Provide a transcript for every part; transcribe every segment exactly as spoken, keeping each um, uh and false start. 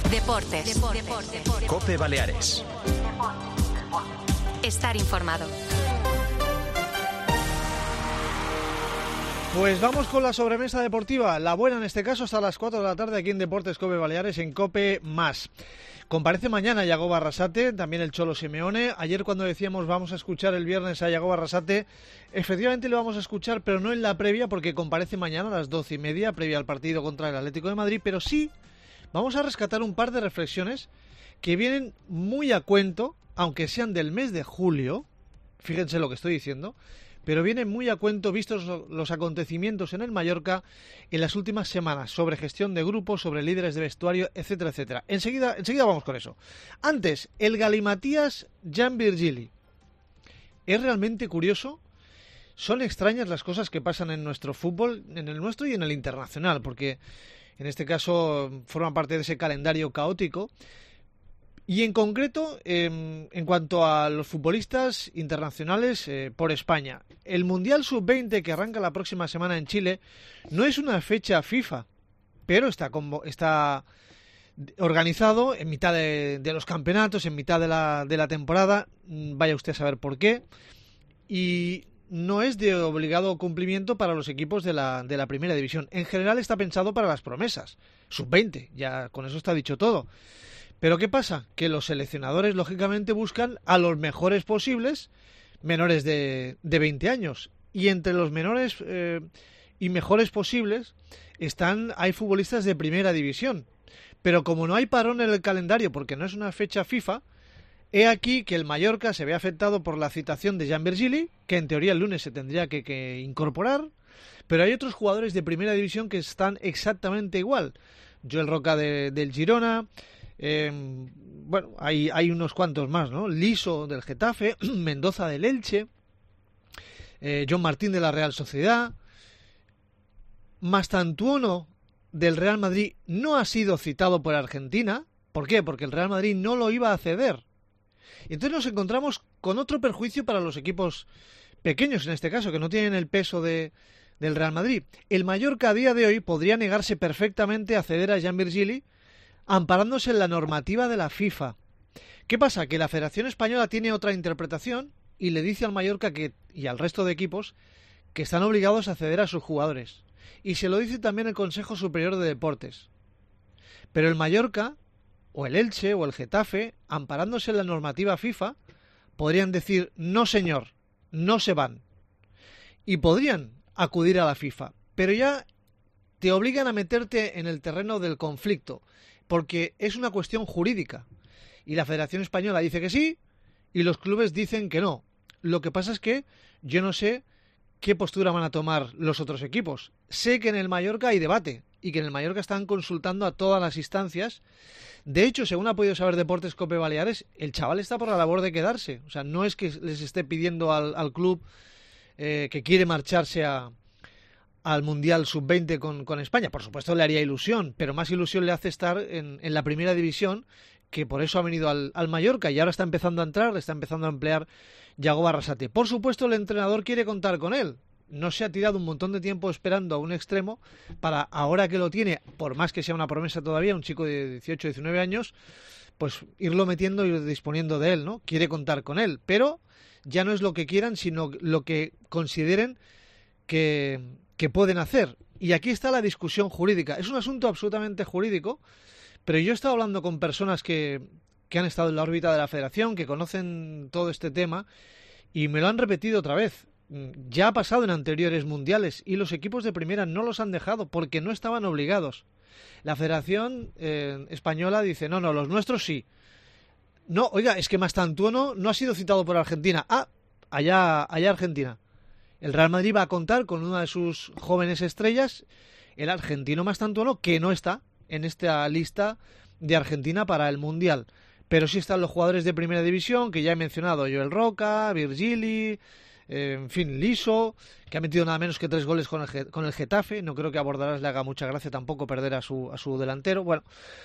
Deportes. Deportes. COPE Baleares. Estar informado. Pues vamos con la sobremesa deportiva, la buena en este caso, hasta las cuatro de la tarde aquí en Deportes COPE Baleares, en COPE Más. Comparece mañana Yagoba Arrasate, también el Cholo Simeone. Ayer cuando decíamos vamos a escuchar el viernes a Yagoba Arrasate, efectivamente lo vamos a escuchar, pero no en la previa, porque comparece mañana a las doce y media, previa al partido contra el Atlético de Madrid, pero sí vamos a rescatar un par de reflexiones que vienen muy a cuento, aunque sean del mes de julio, fíjense lo que estoy diciendo, pero vienen muy a cuento vistos los acontecimientos en el Mallorca en las últimas semanas, sobre gestión de grupos, sobre líderes de vestuario, etcétera, etcétera. Enseguida, enseguida vamos con eso. Antes, el galimatías Jan Virgili. Es realmente curioso, son extrañas las cosas que pasan en nuestro fútbol, en el nuestro y en el internacional, porque en este caso forma parte de ese calendario caótico. Y en concreto, eh, en cuanto a los futbolistas internacionales eh, por España, el Mundial sub veinte que arranca la próxima semana en Chile no es una fecha FIFA, pero está, como, está organizado en mitad de, de los campeonatos, en mitad de la, de la temporada, vaya usted a saber por qué, y no es de obligado cumplimiento para los equipos de la, de la primera división. En general está pensado para las promesas, sub veinte, ya con eso está dicho todo. Pero ¿qué pasa? Que los seleccionadores, lógicamente, buscan a los mejores posibles, menores de, de veinte años. Y entre los menores eh, y mejores posibles están hay futbolistas de primera división. Pero como no hay parón en el calendario, porque no es una fecha FIFA, he aquí que el Mallorca se ve afectado por la citación de Jan Virgili, que en teoría el lunes se tendría que, que incorporar, pero hay otros jugadores de primera división que están exactamente igual. Joel Roca de, del Girona... Eh, bueno, hay, hay unos cuantos más, ¿no? Liso del Getafe, Mendoza del Elche, eh, John Martín de la Real Sociedad, Mastantuono del Real Madrid no ha sido citado por Argentina. ¿Por qué? Porque el Real Madrid no lo iba a ceder. Entonces nos encontramos con otro perjuicio para los equipos pequeños, en este caso, que no tienen el peso de, del Real Madrid. El Mallorca a día de hoy podría negarse perfectamente a ceder a Jan Virgili, amparándose en la normativa de la FIFA. ¿Qué pasa? Que la Federación Española tiene otra interpretación y le dice al Mallorca que, y al resto de equipos que están obligados a ceder a sus jugadores. Y se lo dice también el Consejo Superior de Deportes. Pero el Mallorca, o el Elche, o el Getafe, amparándose en la normativa FIFA, podrían decir, no señor, no se van. Y podrían acudir a la FIFA. Pero ya te obligan a meterte en el terreno del conflicto, porque es una cuestión jurídica. Y la Federación Española dice que sí, y los clubes dicen que no. Lo que pasa es que yo no sé qué postura van a tomar los otros equipos. Sé que en el Mallorca hay debate, y que en el Mallorca están consultando a todas las instancias. De hecho, según ha podido saber Deportes COPE Baleares, el chaval está por la labor de quedarse. O sea, no es que les esté pidiendo al, al club eh, que quiere marcharse a... al Mundial sub veinte con, con España. Por supuesto le haría ilusión, pero más ilusión le hace estar en, en la primera división, que por eso ha venido al, al Mallorca y ahora está empezando a entrar, está empezando a emplear Yagoba Arrasate. Por supuesto el entrenador quiere contar con él. No se ha tirado un montón de tiempo esperando a un extremo para, ahora que lo tiene, por más que sea una promesa todavía, un chico de dieciocho, diecinueve años, pues irlo metiendo y disponiendo de él, ¿no? Quiere contar con él, pero ya no es lo que quieran, sino lo que consideren que... que pueden hacer. Y aquí está la discusión jurídica. Es un asunto absolutamente jurídico, pero yo he estado hablando con personas que, que han estado en la órbita de la Federación, que conocen todo este tema, y me lo han repetido otra vez. Ya ha pasado en anteriores mundiales, y los equipos de primera no los han dejado, porque no estaban obligados. La Federación eh, Española dice, no, no, los nuestros sí. No, oiga, es que Mastantuono no ha sido citado por Argentina. Ah, allá, allá Argentina. El Real Madrid va a contar con una de sus jóvenes estrellas, el argentino Mastantuono, que no está en esta lista de Argentina para el Mundial. Pero sí están los jugadores de primera división, que ya he mencionado, Joel Roca, Virgili, eh, en fin, Liso, que ha metido nada menos que tres goles con el, con el Getafe. No creo que a Bordalás le haga mucha gracia tampoco perder a su, a su delantero. Bueno,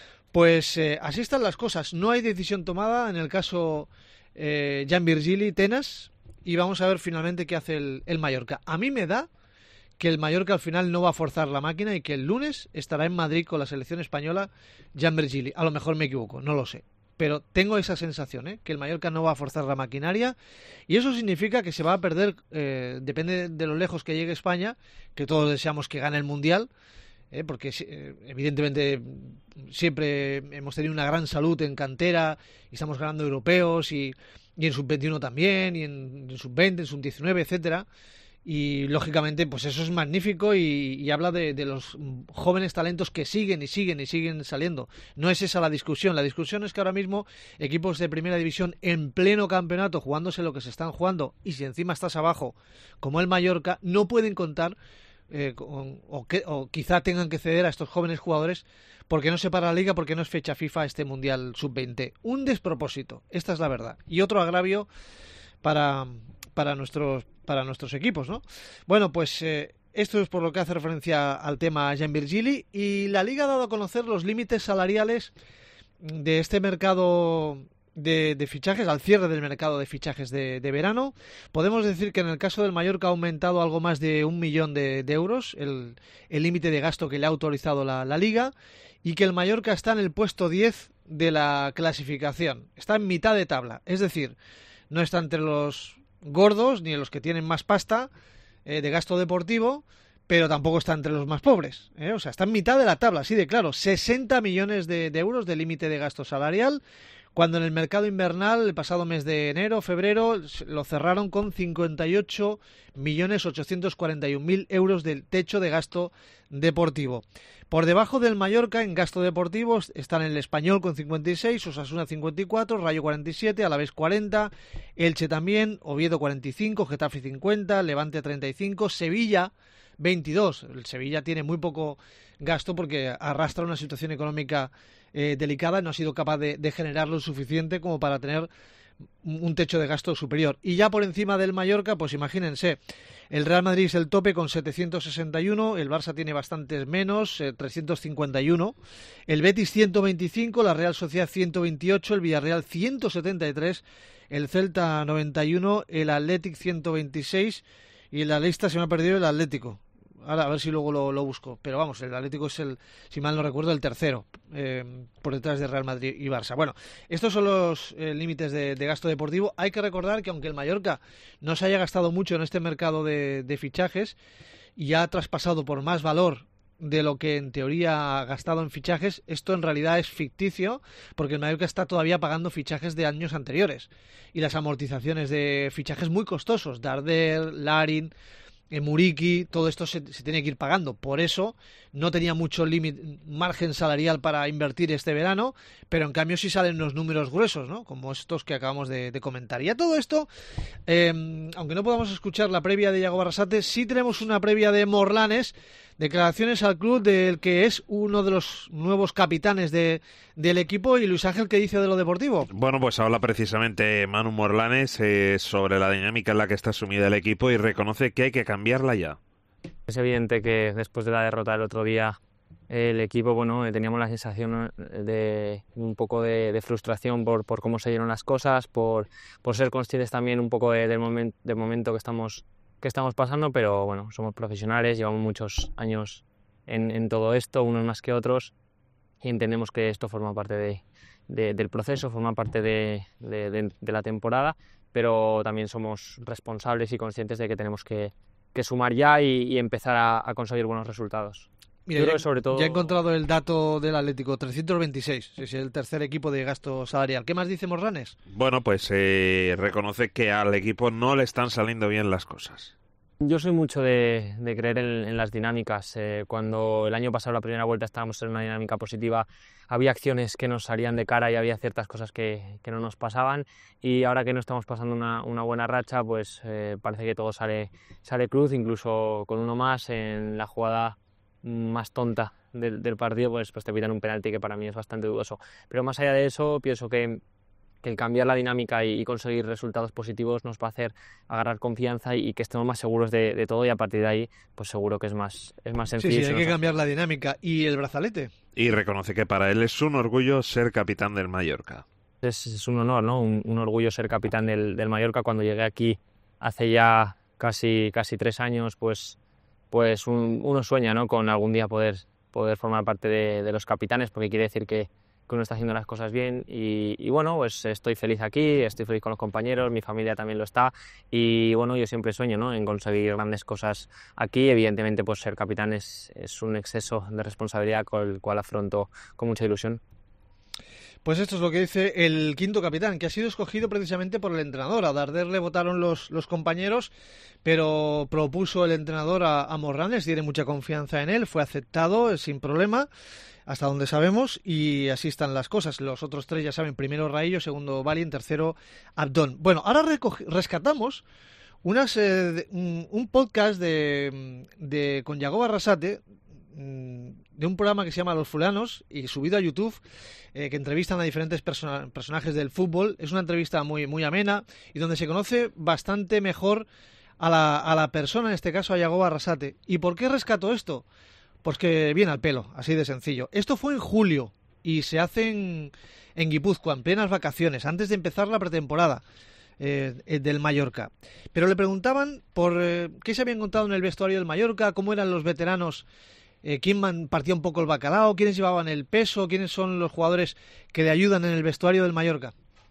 pues eh, así están las cosas. No hay decisión tomada en el caso eh, Jan Virgili, Tenas, y vamos a ver finalmente qué hace el, el Mallorca. A mí me da que el Mallorca al final no va a forzar la máquina y que el lunes estará en Madrid con la selección española Jan Virgili. A lo mejor me equivoco, no lo sé. Pero tengo esa sensación, ¿eh? Que el Mallorca no va a forzar la maquinaria y eso significa que se va a perder, eh, depende de lo lejos que llegue España, que todos deseamos que gane el Mundial, ¿eh? Porque eh, evidentemente siempre hemos tenido una gran salud en cantera y estamos ganando europeos y, y en sub veintiuno también, y en, en sub veinte, en sub diecinueve, etcétera. Y lógicamente pues eso es magnífico y, y habla de, de los jóvenes talentos que siguen y siguen y siguen saliendo. No es esa la discusión, la discusión es que ahora mismo equipos de primera división en pleno campeonato jugándose lo que se están jugando y si encima estás abajo como el Mallorca no pueden contar eh, con, o, que, o quizá tengan que ceder a estos jóvenes jugadores porque no se para la liga, porque no es fecha FIFA este Mundial sub veinte. Un despropósito, esta es la verdad. Y otro agravio para, para nuestros para nuestros equipos, ¿no? Bueno, pues eh, esto es por lo que hace referencia al tema Jan Virgili y la Liga ha dado a conocer los límites salariales de este mercado de, de fichajes, al cierre del mercado de fichajes de, de verano. Podemos decir que en el caso del Mallorca ha aumentado algo más de un millón de, de euros el límite de gasto que le ha autorizado la, la Liga y que el Mallorca está en el puesto diez de la clasificación. Está en mitad de tabla, es decir, no está entre los gordos ni en los que tienen más pasta eh, de gasto deportivo, pero tampoco está entre los más pobres, ¿eh? O sea, está en mitad de la tabla, así de claro, sesenta millones de, de euros de límite de gasto salarial, cuando en el mercado invernal el pasado mes de enero, febrero, lo cerraron con cincuenta y ocho millones ochocientos cuarenta y un mil euros del techo de gasto deportivo. Por debajo del Mallorca en gasto deportivo están el Español con cincuenta y seis, Osasuna cincuenta y cuatro, Rayo cuarenta y siete, Alavés cuarenta, Elche también, Oviedo cuarenta y cinco, Getafe cincuenta, Levante treinta y cinco, Sevilla veintidós. El Sevilla tiene muy poco gasto porque arrastra una situación económica eh, delicada y no ha sido capaz de, de generar lo suficiente como para tener un techo de gasto superior. Y ya por encima del Mallorca, pues imagínense, el Real Madrid es el tope con setecientos sesenta y uno, el Barça tiene bastantes menos, eh, trescientos cincuenta y uno, el Betis ciento veinticinco, la Real Sociedad ciento veintiocho, el Villarreal ciento setenta y tres, el Celta noventa y uno, el Athletic ciento veintiséis y en la lista se me ha perdido el Atlético. Ahora a ver si luego lo, lo busco. Pero vamos, el Atlético es el, si mal no recuerdo, el tercero, eh, por detrás de Real Madrid y Barça. Bueno, estos son los eh, límites de, de gasto deportivo. Hay que recordar que aunque el Mallorca no se haya gastado mucho en este mercado de, de fichajes y ha traspasado por más valor de lo que en teoría ha gastado en fichajes, esto en realidad es ficticio porque el Mallorca está todavía pagando fichajes de años anteriores y las amortizaciones de fichajes muy costosos, Darder, Larin, en Muriqui, todo esto se, se tiene que ir pagando. Por eso no tenía mucho límite, margen salarial para invertir este verano, pero en cambio sí salen unos números gruesos, ¿no? Como estos que acabamos de, de comentar. Y a todo esto, eh, aunque no podamos escuchar la previa de Iago Barrasate, sí tenemos una previa de Morlanes, declaraciones al club del que es uno de los nuevos capitanes de, del equipo. Y Luis Ángel, ¿qué dice de lo deportivo? Bueno, pues habla precisamente Manu Morlanes eh, sobre la dinámica en la que está sumida el equipo y reconoce que hay que cambiarla ya. Es evidente que después de la derrota del otro día el equipo, bueno, teníamos la sensación de un poco de, de frustración por, por cómo se dieron las cosas, por, por ser conscientes también un poco de, del, momen, del momento que estamos que estamos pasando, pero bueno, somos profesionales, llevamos muchos años en, en todo esto, unos más que otros, y entendemos que esto forma parte de, de, del proceso, forma parte de, de, de, de la temporada, pero también somos responsables y conscientes de que tenemos que, que sumar ya y, y empezar a, a conseguir buenos resultados. Mira, Yo ya, creo que sobre todo... ya he encontrado el dato del Atlético, trescientos veintiséis, es el tercer equipo de gasto salarial. ¿Qué más dice Morlanes? Bueno, pues eh, reconoce que al equipo no le están saliendo bien las cosas. Yo soy mucho de, de creer en, en las dinámicas. Eh, cuando el año pasado, la primera vuelta, estábamos en una dinámica positiva, había acciones que nos salían de cara y había ciertas cosas que, que no nos pasaban, y ahora que no estamos pasando una, una buena racha, pues eh, parece que todo sale, sale cruz, incluso con uno más en la jugada más tonta del, del partido, pues, pues te pitan un penalti que para mí es bastante dudoso. Pero más allá de eso, pienso que, que el cambiar la dinámica y, y conseguir resultados positivos nos va a hacer agarrar confianza y, y que estemos más seguros de, de todo, y a partir de ahí pues seguro que es más, es más sencillo. Sí, sí, hay que cambiar la dinámica. ¿Y el brazalete? Y reconoce que para él es un orgullo ser capitán del Mallorca. Es, es un honor, ¿no? Un, un orgullo ser capitán del, del Mallorca. Cuando llegué aquí hace ya casi, casi tres años, pues pues un, uno sueña, ¿no?, con algún día poder, poder formar parte de, de los capitanes, porque quiere decir que, que uno está haciendo las cosas bien y, y bueno, pues estoy feliz aquí, estoy feliz con los compañeros, mi familia también lo está y bueno, yo siempre sueño, ¿no?, en conseguir grandes cosas aquí. Evidentemente, pues ser capitán es, es un exceso de responsabilidad con el cual afronto con mucha ilusión. Pues esto es lo que dice el quinto capitán, que ha sido escogido precisamente por el entrenador. A Darder le votaron los, los compañeros, pero propuso el entrenador a, a Morlanes, tiene mucha confianza en él, fue aceptado sin problema, hasta donde sabemos, y así están las cosas. Los otros tres ya saben, primero Raillo, segundo Balin, tercero Abdón. Bueno, ahora rescatamos unas, eh, un, un podcast de, de con Yagoba Arrasate, de un programa que se llama Los Fulanos y subido a YouTube, eh, que entrevistan a diferentes persona- personajes del fútbol. Es una entrevista muy, muy amena y donde se conoce bastante mejor a la, a la persona, en este caso a Yagoba Arrasate. ¿Y por qué rescato esto? Pues que viene al pelo, así de sencillo. Esto fue en julio y se hace en, en Guipúzcoa, en plenas vacaciones, antes de empezar la pretemporada eh, del Mallorca. Pero le preguntaban por eh, qué se había encontrado en el vestuario del Mallorca, cómo eran los veteranos, eh, quién man, partía un poco el bacalao, quiénes llevaban el peso, quiénes son los jugadores que le ayudan en el vestuario del Mallorca.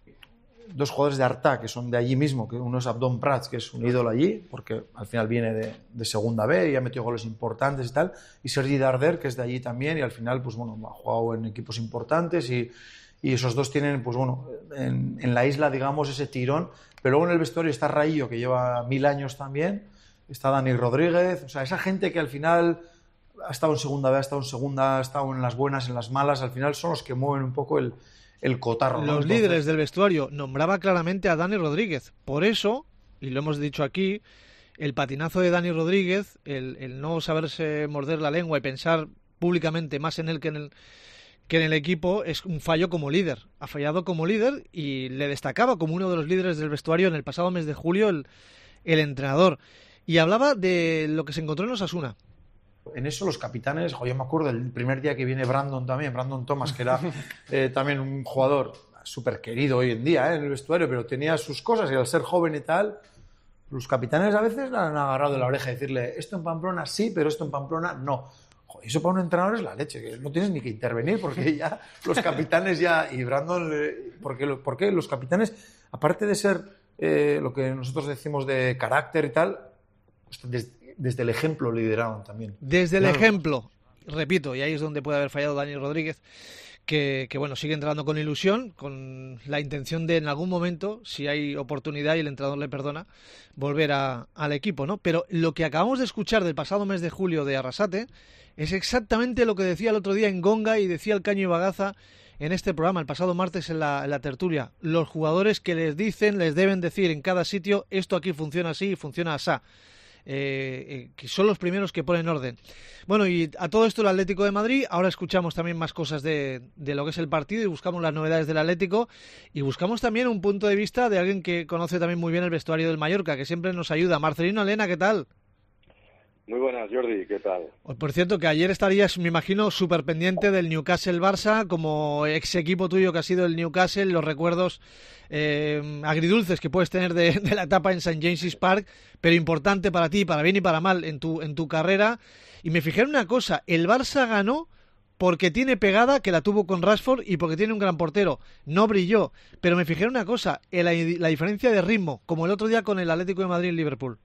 Dos jugadores de Artà, que son de allí mismo, que uno es Abdón Prats, que es un ídolo allí, porque al final viene de, de segunda B y ha metido goles importantes y tal, y Sergi Darder, que es de allí también, y al final, pues bueno, ha jugado en equipos importantes, y, y esos dos tienen, pues bueno, en, en la isla, digamos, ese tirón, pero luego en el vestuario está Raillo, que lleva mil años también, está Dani Rodríguez, o sea, esa gente que al final ha estado en segunda B, ha estado en segunda, ha estado en las buenas, en las malas, al final son los que mueven un poco el el cotarro, ¿no? Los Entonces, líderes del vestuario nombraba claramente a Dani Rodríguez. Por eso, y lo hemos dicho aquí, el patinazo de Dani Rodríguez, el, el no saberse morder la lengua y pensar públicamente más en él que en el, que en el equipo, es un fallo como líder. Ha fallado como líder y le destacaba como uno de los líderes del vestuario en el pasado mes de julio el, el entrenador. Y hablaba de lo que se encontró en Osasuna. En eso los capitanes, jo, yo me acuerdo el primer día que viene Brandon también, Brandon Thomas, que era eh, también un jugador súper querido hoy en día eh, en el vestuario, pero tenía sus cosas y al ser joven y tal, los capitanes a veces le han agarrado de la oreja y decirle, esto en Pamplona sí, pero esto en Pamplona no. Jo, eso para un entrenador es la leche, que no tienes ni que intervenir porque ya los capitanes ya, y Brandon, porque, porque los capitanes, aparte de ser eh, lo que nosotros decimos de carácter y tal, desde, desde el ejemplo lideraron también. Desde el claro. ejemplo, repito, y ahí es donde puede haber fallado Dani Rodríguez, que, que bueno, sigue entrenando con ilusión, con la intención de en algún momento, si hay oportunidad y el entrenador le perdona, volver a, al equipo, ¿no? Pero lo que acabamos de escuchar del pasado mes de julio de Arrasate es exactamente lo que decía el otro día en Gonga y decía el Caño y Bagaza en este programa, el pasado martes en la, en la tertulia. Los jugadores que les dicen, les deben decir en cada sitio, esto aquí funciona así y funciona así. Eh, eh, que son los primeros que ponen orden. Bueno, y a todo esto el Atlético de Madrid, ahora escuchamos también más cosas de, de lo que es el partido y buscamos las novedades del Atlético y buscamos también un punto de vista de alguien que conoce también muy bien el vestuario del Mallorca, que siempre nos ayuda. Marcelino Elena, ¿qué tal? Muy buenas, Jordi, ¿qué tal? Por cierto, que ayer estarías, me imagino, súper pendiente del Newcastle-Barça, como ex equipo tuyo que ha sido el Newcastle, los recuerdos eh, agridulces que puedes tener de, de la etapa en Saint James's Park, pero importante para ti, para bien y para mal, en tu, en tu carrera. Y me fijé en una cosa, el Barça ganó porque tiene pegada, que la tuvo con Rashford, y porque tiene un gran portero. No brilló, pero me fijé en una cosa, en la, la diferencia de ritmo, como el otro día con el Atlético de Madrid en Liverpool.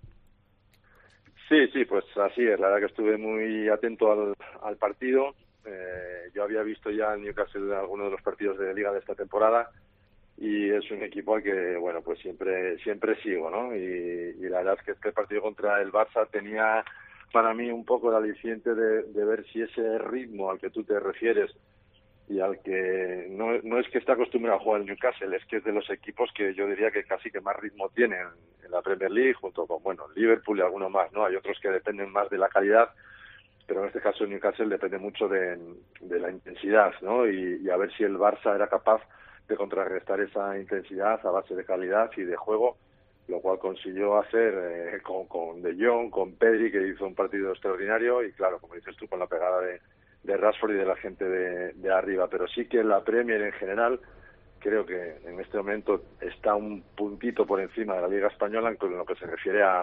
Sí, sí, pues así es. La verdad que estuve muy atento al, al partido. Eh, yo había visto ya en Newcastle en algunos de los partidos de Liga de esta temporada y es un equipo al que, bueno, pues siempre siempre sigo, ¿no? Y, y la verdad es que este partido contra el Barça tenía para mí un poco el aliciente de, de ver si ese ritmo al que tú te refieres y al que no, no es que está acostumbrado a jugar el Newcastle, es que es de los equipos que yo diría que casi que más ritmo tienen en la Premier League, junto con, bueno, Liverpool y algunos más, ¿no? Hay otros que dependen más de la calidad, pero en este caso el Newcastle depende mucho de, de la intensidad, ¿no? Y, y a ver si el Barça era capaz de contrarrestar esa intensidad a base de calidad y de juego, lo cual consiguió hacer eh, con, con De Jong, con Pedri, que hizo un partido extraordinario, y claro, como dices tú, con la pegada de de Rashford y de la gente de, de arriba, pero sí que la Premier en general creo que en este momento está un puntito por encima de la Liga Española en lo que se refiere a,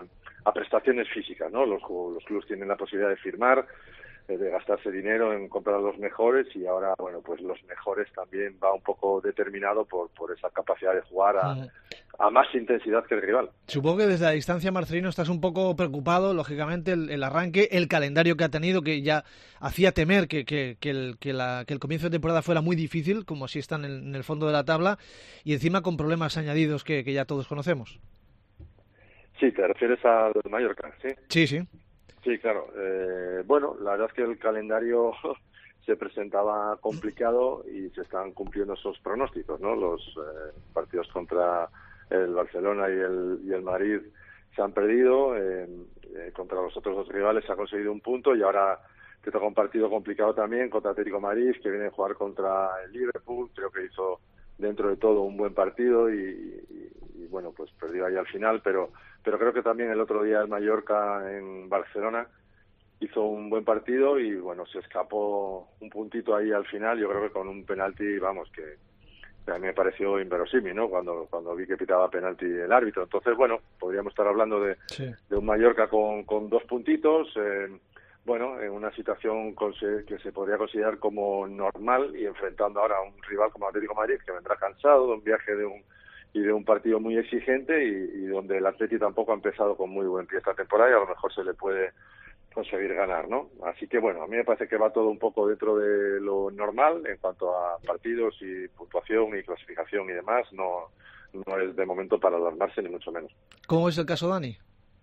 a prestaciones físicas, ¿no? Los, los clubes tienen la posibilidad de firmar, de gastarse dinero en comprar a los mejores, y ahora, bueno, pues los mejores también va un poco determinado por, por esa capacidad de jugar a, a más intensidad que el rival. Supongo que desde la distancia, Marcelino, estás un poco preocupado, lógicamente, el, el arranque, el calendario que ha tenido, que ya hacía temer que, que, que, el, que, la, que el comienzo de temporada fuera muy difícil, como así está en el, en el fondo de la tabla, y encima con problemas añadidos que, que ya todos conocemos. Sí, te refieres al Mallorca, ¿sí? Sí, sí. Sí, claro. Eh, bueno, la verdad es que el calendario se presentaba complicado y se están cumpliendo esos pronósticos, ¿no? Los eh, partidos contra el Barcelona y el, y el Madrid se han perdido, eh, eh, contra los otros dos rivales se ha conseguido un punto, y ahora te toca un partido complicado también contra Atlético de Madrid, que viene a jugar contra el Liverpool. Creo que hizo dentro de todo un buen partido y, y, y bueno, pues perdió ahí al final, pero pero creo que también el otro día el Mallorca en Barcelona hizo un buen partido y bueno, se escapó un puntito ahí al final. Yo creo que con un penalti, vamos, que a mí me pareció inverosímil, ¿no? Cuando cuando vi que pitaba penalti el árbitro. Entonces, bueno, podríamos estar hablando de, sí. de un Mallorca con, con dos puntitos, eh, bueno, en una situación que se podría considerar como normal, y enfrentando ahora a un rival como Atlético de Madrid, que vendrá cansado de un viaje de un y de un partido muy exigente, y, y donde el Atleti tampoco ha empezado con muy buen pie esta temporada, y a lo mejor se le puede conseguir ganar, ¿no? Así que bueno, a mí me parece que va todo un poco dentro de lo normal en cuanto a partidos y puntuación y clasificación y demás. No, no es de momento para alarmarse, ni mucho menos. ¿Cómo es el caso, Dani?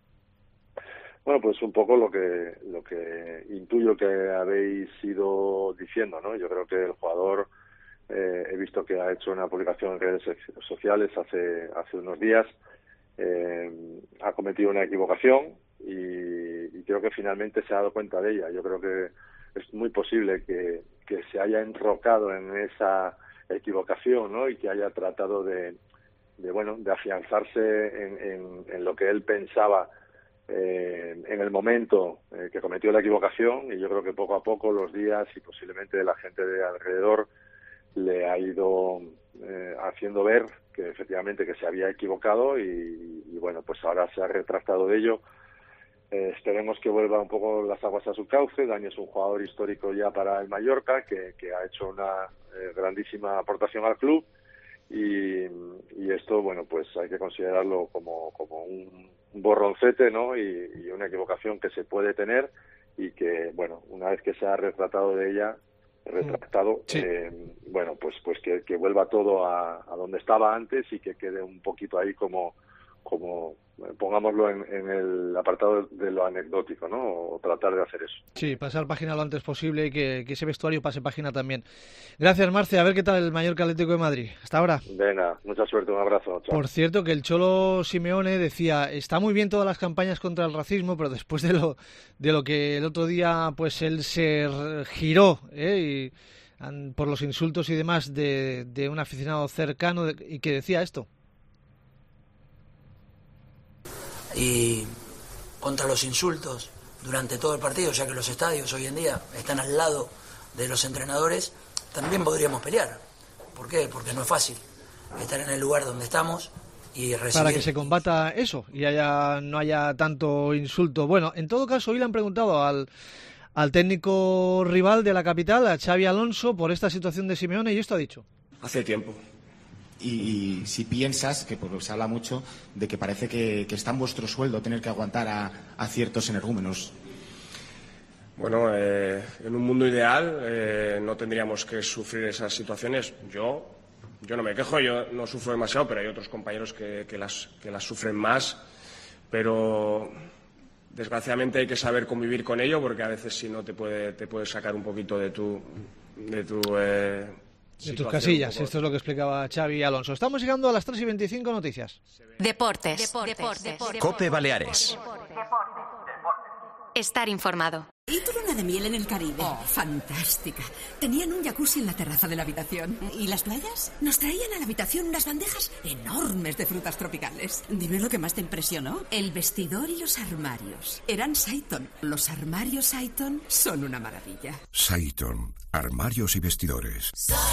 Bueno, pues un poco lo que lo que intuyo que habéis ido diciendo, ¿no? Yo creo que el jugador, eh, he visto que ha hecho una publicación en redes sociales hace hace unos días, eh, ha cometido una equivocación y, y creo que finalmente se ha dado cuenta de ella. Yo creo que es muy posible que, que se haya enrocado en esa equivocación, ¿no? Y que haya tratado de, de bueno, de afianzarse en, en, en lo que él pensaba Eh, en el momento eh, que cometió la equivocación, y yo creo que poco a poco los días y posiblemente la gente de alrededor le ha ido eh, haciendo ver que efectivamente que se había equivocado y, y bueno, pues ahora se ha retractado de ello. Eh, esperemos que vuelva un poco las aguas a su cauce. Dani es un jugador histórico ya para el Mallorca, que, que ha hecho una eh, grandísima aportación al club, y, y esto, bueno, pues hay que considerarlo como, como un un borroncete, ¿no? Y, y una equivocación que se puede tener, y que, bueno, una vez que se ha retratado de ella, retractado, sí. eh, bueno, pues pues que, que vuelva todo a, a donde estaba antes, y que quede un poquito ahí como, como pongámoslo en, en el apartado de lo anecdótico, ¿no? O tratar de hacer eso. Sí, pasar página lo antes posible, y que, que ese vestuario pase página también. Gracias, Marce. A ver qué tal el Mallorca Atlético de Madrid. Hasta ahora. Venga, mucha suerte, un abrazo. Chao. Por cierto, que el Cholo Simeone decía, está muy bien todas las campañas contra el racismo, pero después de lo de lo que el otro día, pues él se giró, ¿eh? Y, an, por los insultos y demás de, de un aficionado cercano, de, y que decía esto. Y contra los insultos durante todo el partido, ya que los estadios hoy en día están al lado de los entrenadores, también podríamos pelear. ¿Por qué? Porque no es fácil estar en el lugar donde estamos y recibir... Para que se combata eso y haya no haya tanto insulto. Bueno, en todo caso, hoy le han preguntado al, al técnico rival de la capital, a Xabi Alonso, por esta situación de Simeone, y esto ha dicho. Hace tiempo. Y, y si piensas, que pues, se habla mucho de que parece que, que está en vuestro sueldo tener que aguantar a, a ciertos energúmenos. Bueno, eh, en un mundo ideal eh, no tendríamos que sufrir esas situaciones. Yo yo no me quejo, yo no sufro demasiado, pero hay otros compañeros que, que, las, que las sufren más. Pero desgraciadamente hay que saber convivir con ello, porque a veces si no te puede, te puede sacar un poquito de tu... De tu eh, De tus casillas, esto es lo que explicaba Xabi Alonso. Estamos llegando a las tres y veinticinco, noticias. Deportes. Deportes. Deportes. Cope Baleares. Estar informado. ¿Y tu luna de miel en el Caribe? Oh, fantástica. Tenían un jacuzzi en la terraza de la habitación. ¿Y las playas? Nos traían a la habitación unas bandejas enormes de frutas tropicales. Dime lo que más te impresionó. El vestidor y los armarios. Eran Saiton. Los armarios Saiton son una maravilla. Saiton. Armarios y vestidores.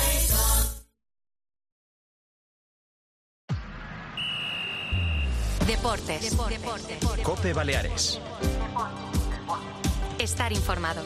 Deportes. Deportes. Deportes. COPE Baleares. Estar informado.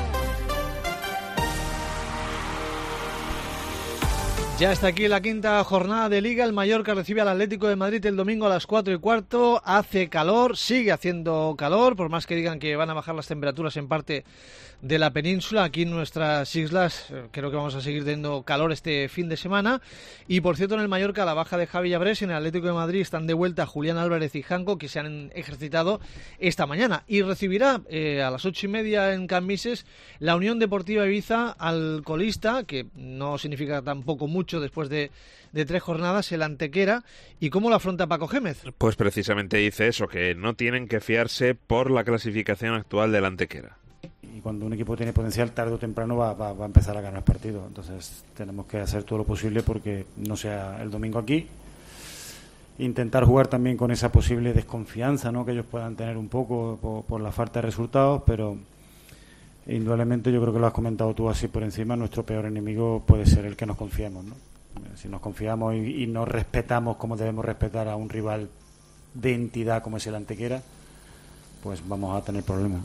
Ya está aquí la quinta jornada de Liga. El Mallorca recibe al Atlético de Madrid el domingo a las cuatro y cuarto. Hace calor, sigue haciendo calor, por más que digan que van a bajar las temperaturas en parte de la península. Aquí en nuestras islas creo que vamos a seguir teniendo calor este fin de semana. Y por cierto, en el Mallorca, la baja de Javi Llabrés, en el Atlético de Madrid están de vuelta Julián Álvarez y Janko, que se han ejercitado esta mañana. Y recibirá eh, a las ocho y media en Cambises la Unión Deportiva Ibiza al colista, que no significa tampoco mucho después de, de tres jornadas, el Antequera. ¿Y cómo lo afronta Paco Gémez? Pues precisamente dice eso, que no tienen que fiarse por la clasificación actual del Antequera. Y cuando un equipo tiene potencial, tarde o temprano va, va, va a empezar a ganar partidos. Entonces tenemos que hacer todo lo posible porque no sea el domingo aquí. Intentar jugar también con esa posible desconfianza, ¿no?, que ellos puedan tener un poco por, por la falta de resultados, pero indudablemente, yo creo que lo has comentado tú así por encima, nuestro peor enemigo puede ser el que nos confiemos, ¿no? Si nos confiamos y, y nos respetamos como debemos respetar a un rival de entidad como es el Antequera, pues vamos a tener problemas.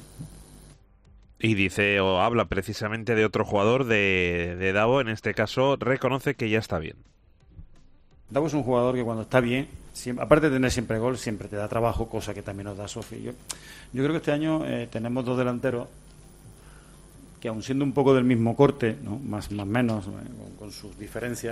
Y dice o habla precisamente de otro jugador de, de Davo, en este caso reconoce que ya está bien. Davo es un jugador que cuando está bien, siempre, aparte de tener siempre gol, siempre te da trabajo, cosa que también nos da Sofi. Yo, yo creo que este año eh, tenemos dos delanteros que, aun siendo un poco del mismo corte, ¿no?, más más menos, eh, con, con sus diferencias,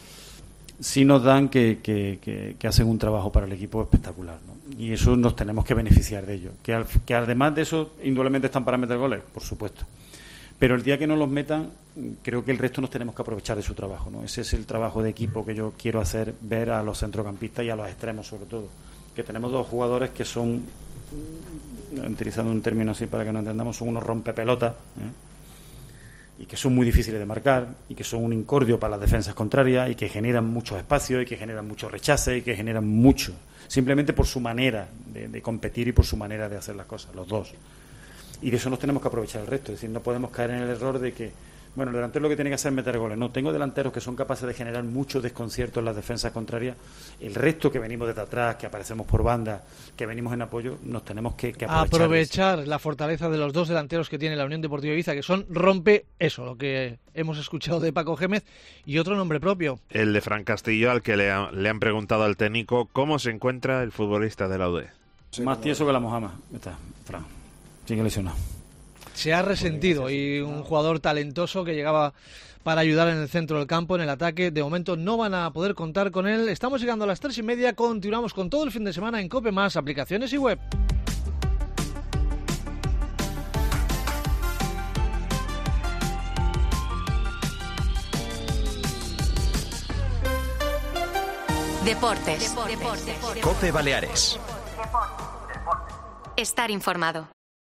sí nos dan que, que, que, que hacen un trabajo para el equipo espectacular, ¿no? Y eso nos tenemos que beneficiar de ello. Que, al, que además de eso, indudablemente están para meter goles, por supuesto. Pero el día que no los metan, creo que el resto nos tenemos que aprovechar de su trabajo, ¿no? Ese es el trabajo de equipo que yo quiero hacer ver a los centrocampistas y a los extremos, sobre todo. Que tenemos dos jugadores que son, utilizando un término así para que nos entendamos, son unos rompepelotas, ¿eh?, y que son muy difíciles de marcar, y que son un incordio para las defensas contrarias, y que generan muchos espacios, y que generan muchos rechaces, y que generan mucho, simplemente por su manera de, de competir y por su manera de hacer las cosas, los dos. Y de eso nos tenemos que aprovechar el resto, es decir, no podemos caer en el error de que, bueno, el delantero lo que tiene que hacer es meter goles. No, tengo delanteros que son capaces de generar mucho desconcierto en las defensas contrarias. El resto que venimos desde atrás, que aparecemos por banda, que venimos en apoyo, nos tenemos que, que aprovechar. Aprovechar la fortaleza de los dos delanteros que tiene la Unión Deportiva Ibiza, que son rompe eso, lo que hemos escuchado de Paco Gémez, y otro nombre propio. El de Fran Castillo, al que le, ha, le han preguntado al técnico cómo se encuentra el futbolista de la U D. Sí, más tieso que la mojama. Está, Fran. Sigue lesionado. Se ha resentido, y un jugador talentoso que llegaba para ayudar en el centro del campo, en el ataque. De momento no van a poder contar con él. Estamos llegando a las tres y media, continuamos con todo el fin de semana en COPE más, aplicaciones y web. Deportes. Deportes. COPE Baleares. Estar informado.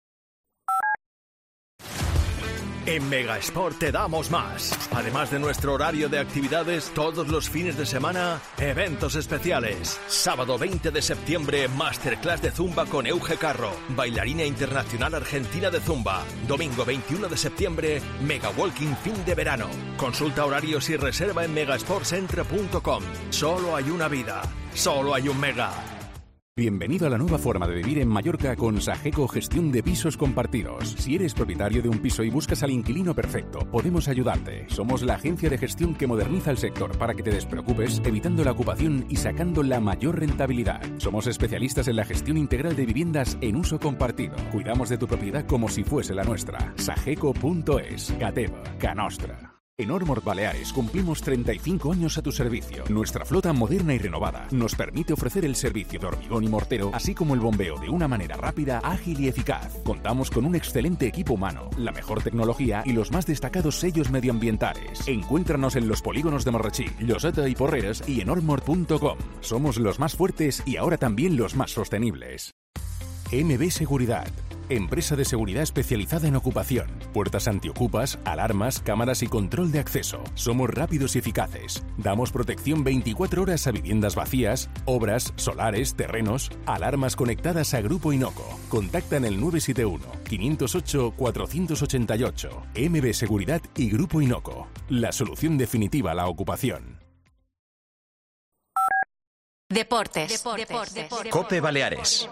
En Megasport te damos más. Además de nuestro horario de actividades, todos los fines de semana, eventos especiales. Sábado veinte de septiembre, Masterclass de Zumba con Euge Carro, bailarina internacional argentina de Zumba. Domingo veintiuno de septiembre, Mega Walking fin de verano. Consulta horarios y reserva en megasportcentre punto com. Solo hay una vida, solo hay un Mega. Bienvenido a la nueva forma de vivir en Mallorca con Sageco Gestión de Pisos Compartidos. Si eres propietario de un piso y buscas al inquilino perfecto, podemos ayudarte. Somos la agencia de gestión que moderniza el sector para que te despreocupes, evitando la ocupación y sacando la mayor rentabilidad. Somos especialistas en la gestión integral de viviendas en uso compartido. Cuidamos de tu propiedad como si fuese la nuestra. Sageco punto es. Cateva, Canostra. En Ormord Baleares cumplimos treinta y cinco años a tu servicio. Nuestra flota moderna y renovada nos permite ofrecer el servicio de hormigón y mortero, así como el bombeo de una manera rápida, ágil y eficaz. Contamos con un excelente equipo humano, la mejor tecnología y los más destacados sellos medioambientales. Encuéntranos en los polígonos de Marrachí, Lloseta y Porreres y en ormord punto com. Somos los más fuertes y ahora también los más sostenibles. M B Seguridad. Empresa de seguridad especializada en ocupación, puertas antiocupas, alarmas, cámaras y control de acceso. Somos rápidos y eficaces. Damos protección veinticuatro horas a viviendas vacías, obras, solares, terrenos, alarmas conectadas a Grupo Inoco. Contacta en el nueve siete uno, cinco cero ocho, cuatro ocho ocho. M B Seguridad y Grupo Inoco. La solución definitiva a la ocupación. Deportes. Deportes. Deportes. COPE Baleares.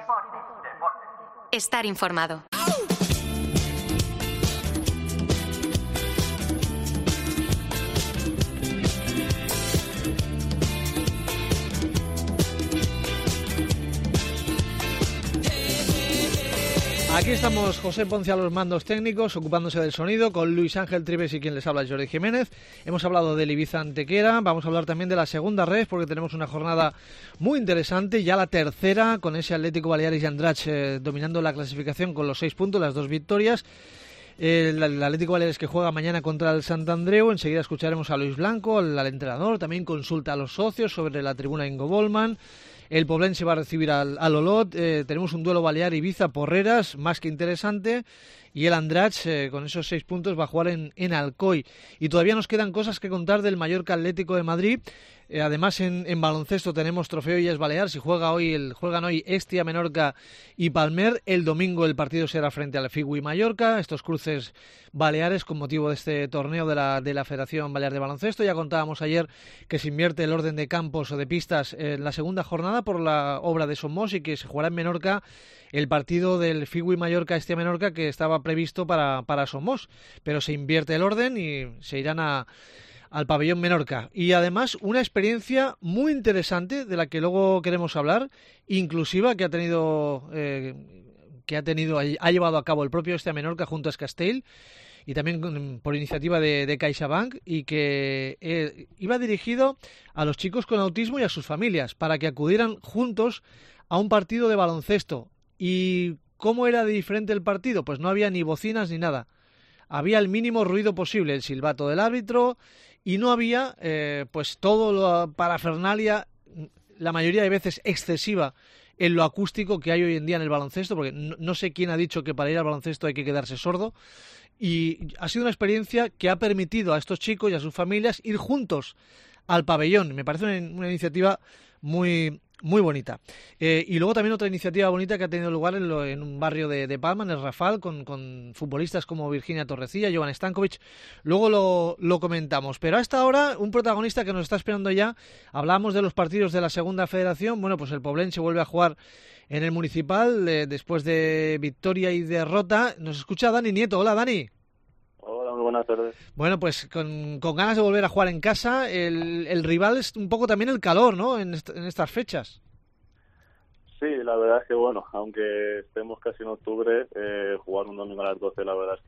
Estar informado. Aquí estamos José Ponce a los mandos técnicos, ocupándose del sonido, con Luis Ángel Trives y quien les habla, Jordi Jiménez. Hemos hablado del Ibiza Antequera, vamos a hablar también de la segunda red, porque tenemos una jornada muy interesante, ya la tercera, con ese Atlético Baleares y Andratx eh, dominando la clasificación con los seis puntos, las dos victorias. El, el Atlético Baleares que juega mañana contra el Sant Andreu. Enseguida escucharemos a Luis Blanco, al, al entrenador, también consulta a los socios sobre la tribuna Ingo Bollman. El Poblense va a recibir al, al Olot. Eh, tenemos un duelo Balear-Ibiza-Porreras, más que interesante. Y el Andratx, eh, con esos seis puntos, va a jugar en, en Alcoy. Y todavía nos quedan cosas que contar del Mallorca Atlético de Madrid. Eh, además, en, en baloncesto tenemos Trofeo Illes Balears y juega hoy el, juegan hoy Estia, Menorca y Palmer. El domingo el partido será frente al Figui Mallorca. Estos cruces baleares con motivo de este torneo de la, de la Federación Balear de Baloncesto. Ya contábamos ayer que se invierte el orden de campos o de pistas en la segunda jornada por la obra de Somos y que se jugará en Menorca el partido del Figui Mallorca Estia Menorca que estaba previsto para, para Somos. Pero se invierte el orden y se irán a al pabellón Menorca. Y además una experiencia muy interesante de la que luego queremos hablar, inclusiva que ha tenido eh, que ha tenido ha llevado a cabo el propio Estia Menorca junto a Escastell y también con, por iniciativa de, de CaixaBank, y que eh, iba dirigido a los chicos con autismo y a sus familias para que acudieran juntos a un partido de baloncesto. ¿Y cómo era de diferente el partido? Pues no había ni bocinas ni nada. Había el mínimo ruido posible, el silbato del árbitro, y no había eh, pues todo lo parafernalia, la mayoría de veces excesiva en lo acústico que hay hoy en día en el baloncesto, porque no, no sé quién ha dicho que para ir al baloncesto hay que quedarse sordo, y ha sido una experiencia que ha permitido a estos chicos y a sus familias ir juntos al pabellón. Me parece una, una iniciativa muy muy bonita. Eh, y luego también otra iniciativa bonita que ha tenido lugar en, lo, en un barrio de, de Palma, en el Rafal, con, con futbolistas como Virginia Torrecilla, Jovan Stankovic. Luego lo, lo comentamos. Pero a esta hora, un protagonista que nos está esperando ya. Hablamos de los partidos de la segunda federación. Bueno, pues el Poblense vuelve a jugar en el Municipal eh, después de victoria y derrota. Nos escucha Dani Nieto. Hola, Dani. Hola, muy buenas tardes. Bueno, pues con, con ganas de volver a jugar en casa. El, el rival es un poco también el calor, ¿no? En, est en estas fechas. Sí, la verdad es que, bueno, aunque estemos casi en octubre, eh, jugar un domingo a las doce, la verdad es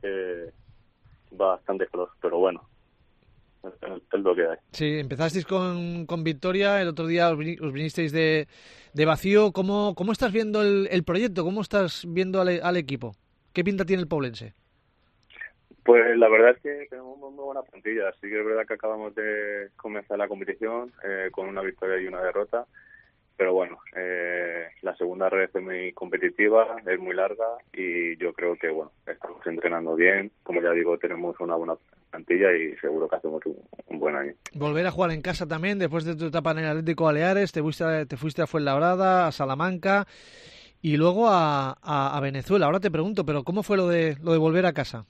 que va bastante calor, pero bueno, es, es lo que hay. Sí, empezasteis con, con victoria, el otro día os, vin os vinisteis de, de vacío. ¿Cómo, cómo estás viendo el, el proyecto? ¿Cómo estás viendo al, al equipo? ¿Qué pinta tiene el Poblense? Pues la verdad es que tenemos muy, muy buena plantilla. Sí que es verdad que acabamos de comenzar la competición eh, con una victoria y una derrota. Pero bueno, eh, la segunda red es muy competitiva, es muy larga y yo creo que bueno, estamos entrenando bien. Como ya digo, tenemos una buena plantilla y seguro que hacemos un, un buen año. Volver a jugar en casa también, después de tu etapa en el Atlético Baleares, te fuiste a, te fuiste a Fuenlabrada, a Salamanca y luego a, a, a Venezuela. Ahora te pregunto, pero ¿cómo fue lo de lo de volver a casa?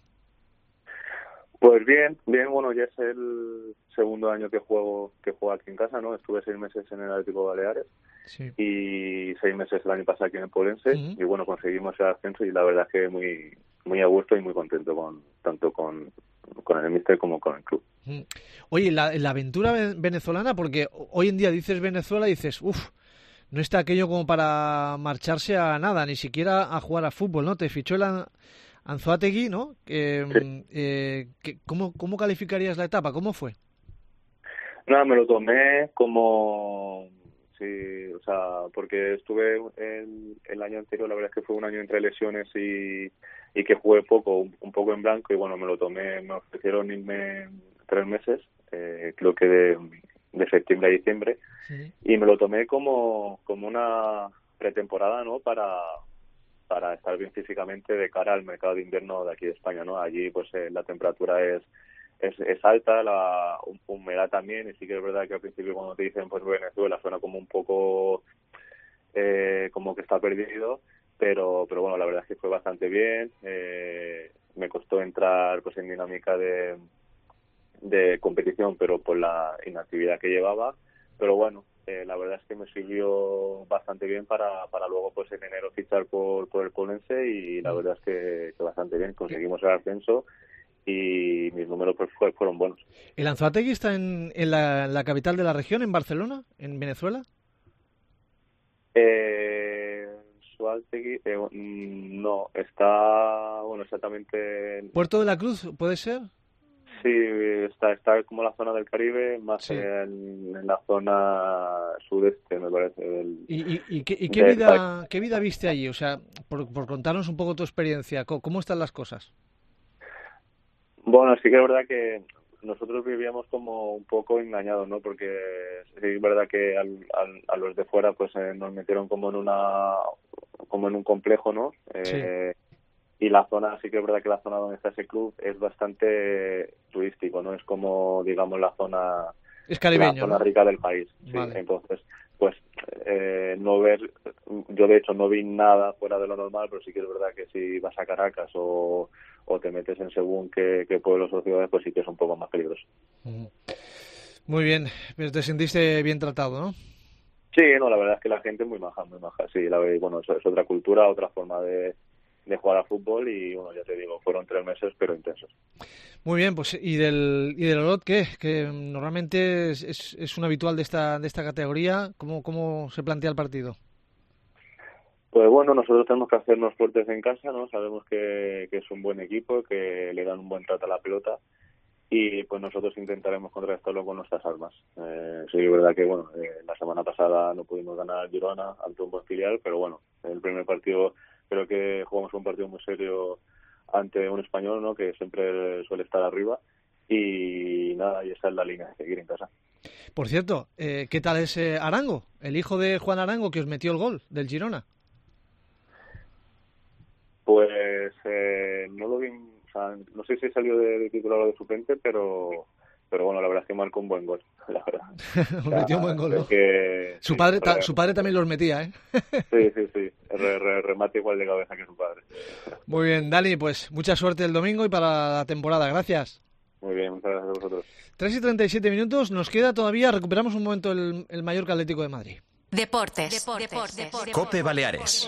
Pues bien, bien, bueno, ya es el segundo año que juego que juego aquí en casa, ¿no? Estuve seis meses en el Atlético Baleares sí. y seis meses el año pasado aquí en el Poblense uh-huh. y bueno, conseguimos el ascenso y la verdad es que muy muy a gusto y muy contento con tanto con, con el míster como con el club. Uh-huh. Oye, la, la aventura venezolana, porque hoy en día dices Venezuela y dices, uff, no está aquello como para marcharse a nada, ni siquiera a jugar a fútbol, ¿no? Te fichó el Anzoátegui, ¿no? Eh, sí. eh, ¿cómo, ¿Cómo calificarías la etapa? ¿Cómo fue? Nada, me lo tomé como... Sí, o sea, porque estuve el, el año anterior, la verdad es que fue un año entre lesiones y, y que jugué poco, un, un poco en blanco y bueno, me lo tomé, me ofrecieron irme tres meses, eh, creo que de, de septiembre a diciembre, sí. y me lo tomé como, como una pretemporada, ¿no? Para... para estar bien físicamente de cara al mercado de invierno de aquí de España, ¿no? Allí pues eh, la temperatura es, es es alta, la humedad también, y sí que es verdad que al principio cuando te dicen pues Venezuela suena como un poco eh, como que está perdido, pero pero bueno, la verdad es que fue bastante bien, eh, me costó entrar pues en dinámica de de competición, pero por la inactividad que llevaba, pero bueno, eh, la verdad es que me sirvió bastante bien para, para luego pues en enero fichar por, por el Polense y la verdad es que, que bastante bien, conseguimos el ascenso y mis números pues fue, fueron buenos. ¿El Anzoátegui está en, en la, la capital de la región, en Barcelona, en Venezuela? Eh, Anzoátegui, eh, no, está, bueno, exactamente... En... ¿Puerto de la Cruz, puede ser? Sí, está, está como la zona del Caribe, más sí. en, en la zona sudeste, me parece. Del, ¿Y, y, y, qué, y qué, vida, qué vida viste allí? O sea, por, por contarnos un poco tu experiencia, ¿cómo, cómo están las cosas? Bueno, sí que es verdad que nosotros vivíamos como un poco engañados, ¿no? Porque sí es verdad que al, al, a los de fuera pues eh, nos metieron como en una como en un complejo, ¿no? Eh, sí. Y la zona, sí que es verdad que la zona donde está ese club es bastante turístico, ¿no? Es como, digamos, la zona, es caribeño, la zona ¿no? rica del país. ¿Sí? Vale. Entonces, pues, eh, no ver, yo de hecho no vi nada fuera de lo normal, pero sí que es verdad que si vas a Caracas o, o te metes en según qué, qué pueblos o ciudades, pues sí que es un poco más peligroso. Muy bien, pero te sentiste bien tratado, ¿no? Sí, no, la verdad es que la gente es muy maja, muy maja. Sí, la bueno, es, es otra cultura, otra forma de de jugar a fútbol y, bueno, ya te digo, fueron tres meses pero intensos. Muy bien, pues ¿y del y del Olot qué? Que normalmente es, es, es un habitual de esta de esta categoría. ¿Cómo, cómo se plantea el partido? Pues bueno, nosotros tenemos que hacernos fuertes en casa, ¿no? Sabemos que, que es un buen equipo, que le dan un buen trato a la pelota y pues nosotros intentaremos contrarrestarlo con nuestras armas. Eh, sí, es verdad que, bueno, eh, la semana pasada no pudimos ganar Girona ante un buen filial, pero bueno, el primer partido creo que jugamos un partido muy serio ante un español, ¿no? Que siempre suele estar arriba y nada, y esa es la línea de seguir en casa. Por cierto, eh, ¿qué tal es eh, Arango, el hijo de Juan Arango que os metió el gol del Girona? Pues eh, no lo vi, o sea, no sé si salió de, de titular o de suplente, pero pero bueno, la verdad es que marcó un buen gol, la verdad. O sea, metió un buen gol, ¿no? Que, su, sí, padre, ta, re, su padre también los metía, ¿eh? Sí, sí, sí, re, re, remate igual de cabeza que su padre. Muy bien, Dani, pues mucha suerte el domingo y para la temporada, gracias. Muy bien, muchas gracias a vosotros. tres y treinta y siete minutos, nos queda todavía, recuperamos un momento el, el Mallorca Atlético de Madrid. Deportes. Deportes. Deportes. Deportes. Cope Baleares.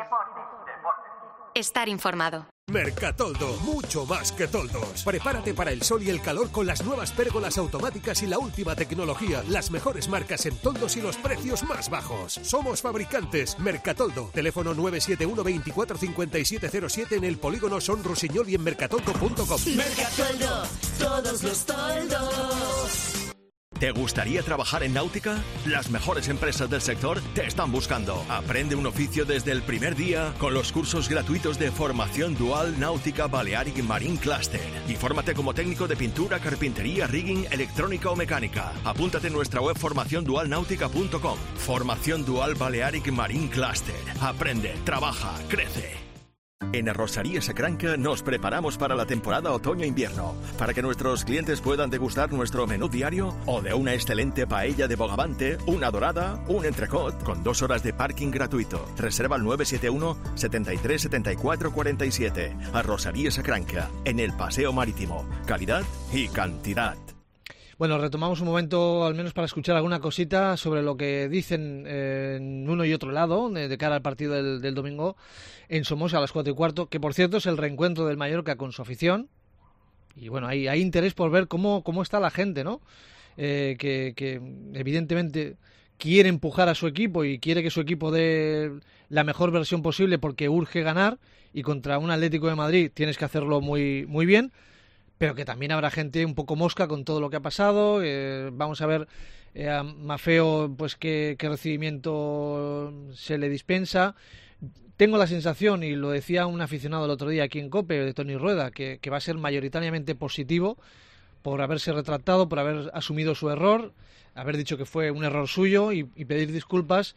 Estar informado. Mercatoldo, mucho más que toldos. Prepárate para el sol y el calor con las nuevas pérgolas automáticas y la última tecnología. Las mejores marcas en toldos y los precios más bajos. Somos fabricantes Mercatoldo. Teléfono nueve siete uno veinticuatro cincuenta y siete cero siete en el polígono Son Rusiñol y en mercatoldo punto com. Mercatoldo, todos los toldos. ¿Te gustaría trabajar en náutica? Las mejores empresas del sector te están buscando. Aprende un oficio desde el primer día con los cursos gratuitos de formación dual Náutica Balearic Marine Cluster. Y fórmate como técnico de pintura, carpintería, rigging, electrónica o mecánica. Apúntate en nuestra web formación dual náutica punto com. Formación Dual Balearic Marine Cluster. Aprende, trabaja, crece. En Arrosaría Sacranca nos preparamos para la temporada otoño-invierno, para que nuestros clientes puedan degustar nuestro menú diario o de una excelente paella de bogavante, una dorada, un entrecot con dos horas de parking gratuito. Reserva al nueve siete uno, setenta y tres, setenta y cuatro, cuarenta y siete. Arrosaría Sacranca, en el Paseo Marítimo. Calidad y cantidad. Bueno, retomamos un momento al menos para escuchar alguna cosita sobre lo que dicen eh, en uno y otro lado de, de cara al partido del, del domingo en Somoza a las cuatro y cuarto, que por cierto es el reencuentro del Mallorca con su afición. Y bueno, hay, hay interés por ver cómo, cómo está la gente, ¿no? Eh, que, que evidentemente quiere empujar a su equipo y quiere que su equipo dé la mejor versión posible porque urge ganar, y contra un Atlético de Madrid tienes que hacerlo muy, muy bien. Pero que también habrá gente un poco mosca con todo lo que ha pasado. Eh, vamos a ver eh, a Maffeo pues qué, qué recibimiento se le dispensa. Tengo la sensación, y lo decía un aficionado el otro día aquí en COPE, de Tony Rueda, que, que va a ser mayoritariamente positivo por haberse retractado, por haber asumido su error, haber dicho que fue un error suyo y, y pedir disculpas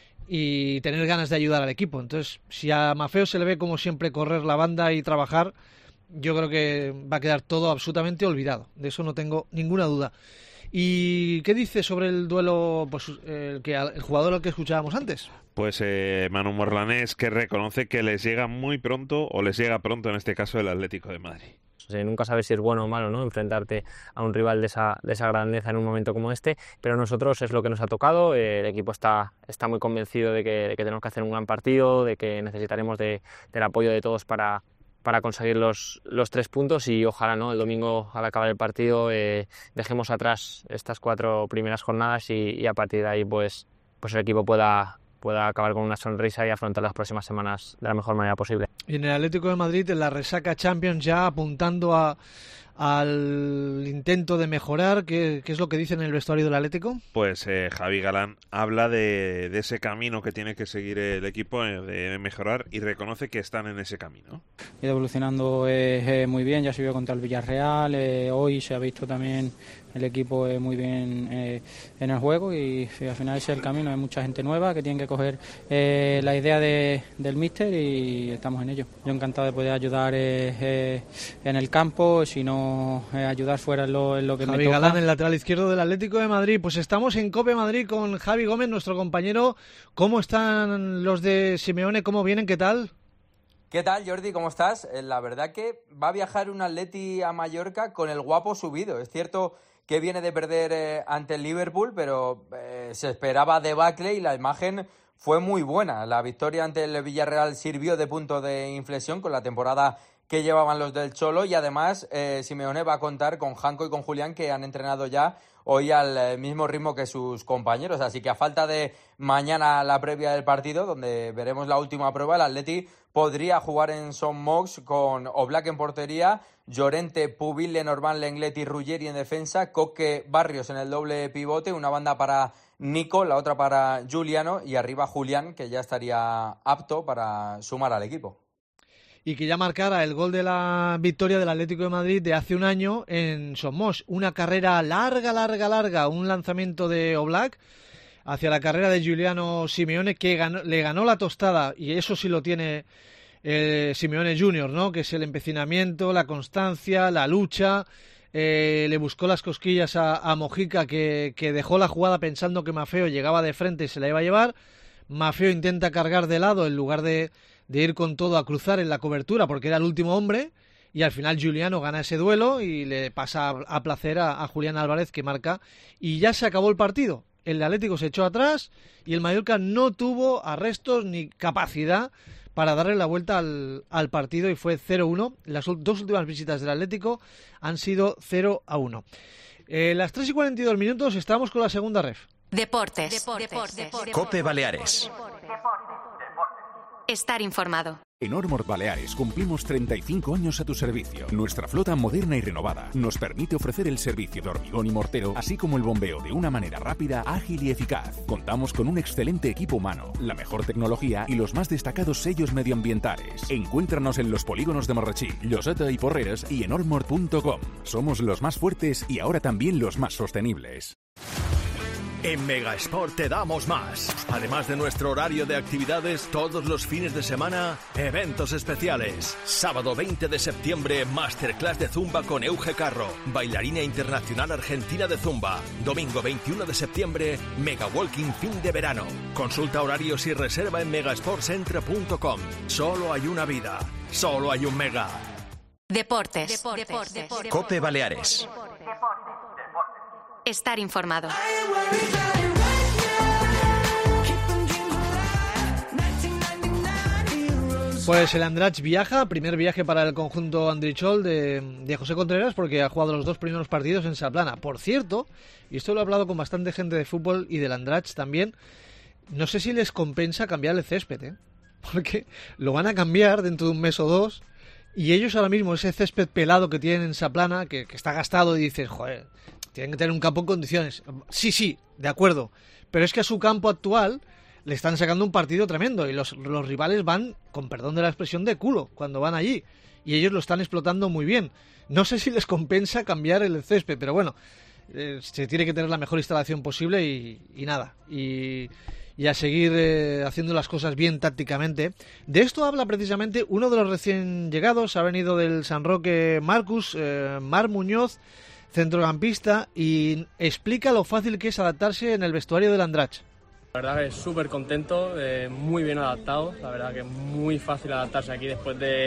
y tener ganas de ayudar al equipo. Entonces, si a Maffeo se le ve como siempre correr la banda y trabajar, yo creo que va a quedar todo absolutamente olvidado. De eso no tengo ninguna duda. ¿Y qué dice sobre el duelo, pues el, que, el jugador al que escuchábamos antes? Pues eh, Manu Morlanés, que reconoce que les llega muy pronto, o les llega pronto en este caso, el Atlético de Madrid. O sea, nunca sabes si es bueno o malo, ¿no?, enfrentarte a un rival de esa, de esa grandeza en un momento como este, pero a nosotros es lo que nos ha tocado. Eh, el equipo está, está muy convencido de que, de que tenemos que hacer un gran partido, de que necesitaremos de, del apoyo de todos para, para conseguir los, los tres puntos y ojalá, ¿no?, el domingo al acabar el partido eh, dejemos atrás estas cuatro primeras jornadas y, y a partir de ahí pues, pues el equipo pueda... pueda acabar con una sonrisa y afrontar las próximas semanas de la mejor manera posible. Y en el Atlético de Madrid, en la resaca Champions, ya apuntando a, al intento de mejorar, ¿qué, qué es lo que dice en el vestuario del Atlético? Pues eh, Javi Galán habla de, de ese camino que tiene que seguir el equipo, eh, de mejorar, y reconoce que están en ese camino. Ha ido evolucionando eh, eh, muy bien, ya se vio contra el Villarreal, eh, hoy se ha visto también el equipo eh, muy bien eh, en el juego y sí, al final ese es el camino. Hay mucha gente nueva que tiene que coger eh, la idea de, del míster y estamos en ello. Yo encantado de poder ayudar eh, eh, en el campo, si no eh, ayudar fuera en lo, en lo que Javi me toca. Galán, el lateral izquierdo del Atlético de Madrid. Pues estamos en COPE Madrid con Javi Gómez, nuestro compañero. ¿Cómo están los de Simeone? ¿Cómo vienen? ¿Qué tal? ¿Qué tal, Jordi? ¿Cómo estás? Eh, la verdad que va a viajar un Atleti a Mallorca con el guapo subido. Es cierto que viene de perder eh, ante el Liverpool, pero eh, se esperaba debacle y la imagen fue muy buena. La victoria ante el Villarreal sirvió de punto de inflexión con la temporada que llevaban los del Cholo y además eh, Simeone va a contar con Janko y con Julián, que han entrenado ya hoy al mismo ritmo que sus compañeros, así que a falta de mañana la previa del partido, donde veremos la última prueba, el Atleti podría jugar en Son Mox con Oblak en portería, Llorente, Pubil, Lenormand, Lenglet y Ruggeri en defensa, Coque, Barrios en el doble pivote, una banda para Nico, la otra para Giuliano y arriba Julián, que ya estaría apto para sumar al equipo. Y que ya marcara el gol de la victoria del Atlético de Madrid de hace un año en Somos. Una carrera larga, larga, larga, un lanzamiento de Oblak hacia la carrera de Giuliano Simeone, que ganó, le ganó la tostada, y eso sí lo tiene eh, Simeone junior, ¿no?, que es el empecinamiento, la constancia, la lucha. Eh, le buscó las cosquillas a, a Mojica, que, que dejó la jugada pensando que Maffeo llegaba de frente y se la iba a llevar. Maffeo intenta cargar de lado en lugar de... de ir con todo a cruzar en la cobertura porque era el último hombre, y al final Giuliano gana ese duelo y le pasa a, a placer a, a Julián Álvarez, que marca, y ya se acabó el partido. El Atlético se echó atrás y el Mallorca no tuvo arrestos ni capacidad para darle la vuelta al, al partido y fue cero uno. Las dos últimas visitas del Atlético han sido cero a uno. Eh, las tres y cuarenta y dos minutos estamos con la segunda ref. Deportes. Deportes. Deportes. COPE Baleares. Estar informado. En Ormor Baleares cumplimos treinta y cinco años a tu servicio. Nuestra flota moderna y renovada nos permite ofrecer el servicio de hormigón y mortero, así como el bombeo de una manera rápida, ágil y eficaz. Contamos con un excelente equipo humano, la mejor tecnología y los más destacados sellos medioambientales. Encuéntranos en los polígonos de Marrachí, Lloseta y Porreres y en ormor punto com. Somos los más fuertes y ahora también los más sostenibles. En Megasport te damos más. Además de nuestro horario de actividades, todos los fines de semana, eventos especiales. Sábado veinte de septiembre, Masterclass de Zumba con Euge Carro, bailarina internacional argentina de Zumba. Domingo veintiuno de septiembre, Mega Walking fin de verano. Consulta horarios y reserva en megasportcentre punto com. Solo hay una vida, solo hay un Mega. Deportes. Deportes. Deportes. COPE Baleares. Estar informado. Pues el Andratx viaja, primer viaje para el conjunto Andrichol de, de José Contreras, porque ha jugado los dos primeros partidos en Saplana. Por cierto, y esto lo he hablado con bastante gente de fútbol y del Andratx también, no sé si les compensa cambiar el césped, ¿eh? Porque lo van a cambiar dentro de un mes o dos, y ellos ahora mismo, ese césped pelado que tienen en Saplana, que, que está gastado, y dices, joder, tienen que tener un campo en condiciones. Sí, sí, de acuerdo, pero es que a su campo actual le están sacando un partido tremendo y los, los rivales van, con perdón de la expresión, de culo cuando van allí, y ellos lo están explotando muy bien. No sé si les compensa cambiar el césped, pero bueno, eh, se tiene que tener la mejor instalación posible y, y nada, y, y a seguir eh, haciendo las cosas bien tácticamente. De esto habla precisamente uno de los recién llegados, ha venido del San Roque, Marcus, eh, Mar Muñoz, centrocampista, y explica lo fácil que es adaptarse en el vestuario del Andratx. La verdad que súper contento, eh, muy bien adaptado, la verdad que es muy fácil adaptarse aquí después de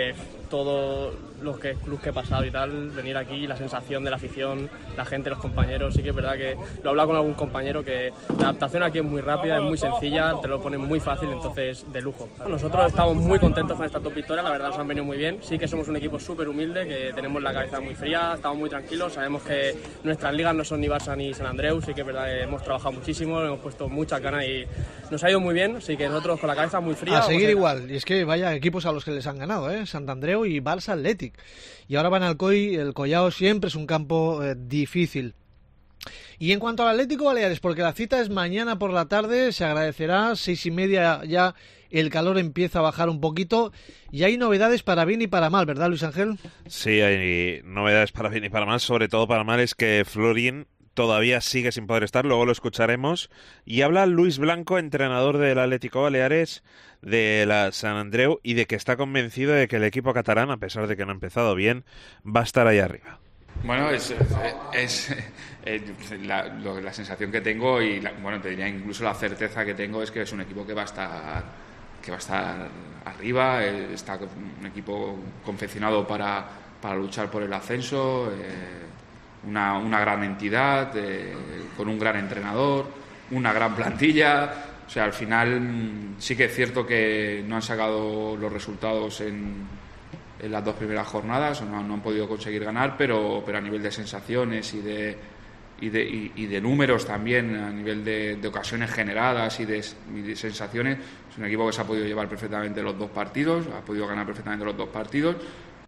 todos los que, clubes que he pasado y tal, venir aquí, la sensación de la afición, la gente, los compañeros, sí que es verdad que lo he hablado con algún compañero que la adaptación aquí es muy rápida, es muy sencilla, te lo ponen muy fácil, entonces de lujo. Nosotros estamos muy contentos con estas dos victorias, la verdad nos han venido muy bien, sí que somos un equipo súper humilde, que tenemos la cabeza muy fría, estamos muy tranquilos, sabemos que nuestras ligas no son ni Barça ni San Andreu, sí que es verdad que hemos trabajado muchísimo, hemos puesto muchas ganas y nos ha ido muy bien, así que nosotros con la cabeza muy fría. A seguir a... igual, y es que vaya equipos a los que les han ganado, ¿eh? Sant Andreu y Barça Athletic. Y ahora van al Coi, el Collao siempre es un campo eh, difícil. Y en cuanto al Atlético Baleares, porque la cita es mañana por la tarde, se agradecerá, seis y media ya el calor empieza a bajar un poquito y hay novedades para bien y para mal, ¿verdad, Luis Ángel? Sí, hay novedades para bien y para mal, sobre todo para mal es que Florín todavía sigue sin poder estar, luego lo escucharemos. Y habla Luis Blanco, entrenador del Atlético Baleares, de la San Andreu, y de que está convencido de que el equipo catalán, a pesar de que no ha empezado bien, va a estar ahí arriba. Bueno, es, es, es la, lo, la sensación que tengo y, la, bueno, te diría incluso la certeza que tengo es que es un equipo que va a estar, que va a estar arriba, está un equipo confeccionado para, para luchar por el ascenso, eh, Una, una gran entidad, eh, con un gran entrenador, una gran plantilla. O sea, al final sí que es cierto que no han sacado los resultados en, en las dos primeras jornadas, o no, no han podido conseguir ganar, pero, pero a nivel de sensaciones y de, y de, y, y de números también, a nivel de, de ocasiones generadas y de, y de sensaciones, es un equipo que se ha podido llevar perfectamente los dos partidos, ha podido ganar perfectamente los dos partidos.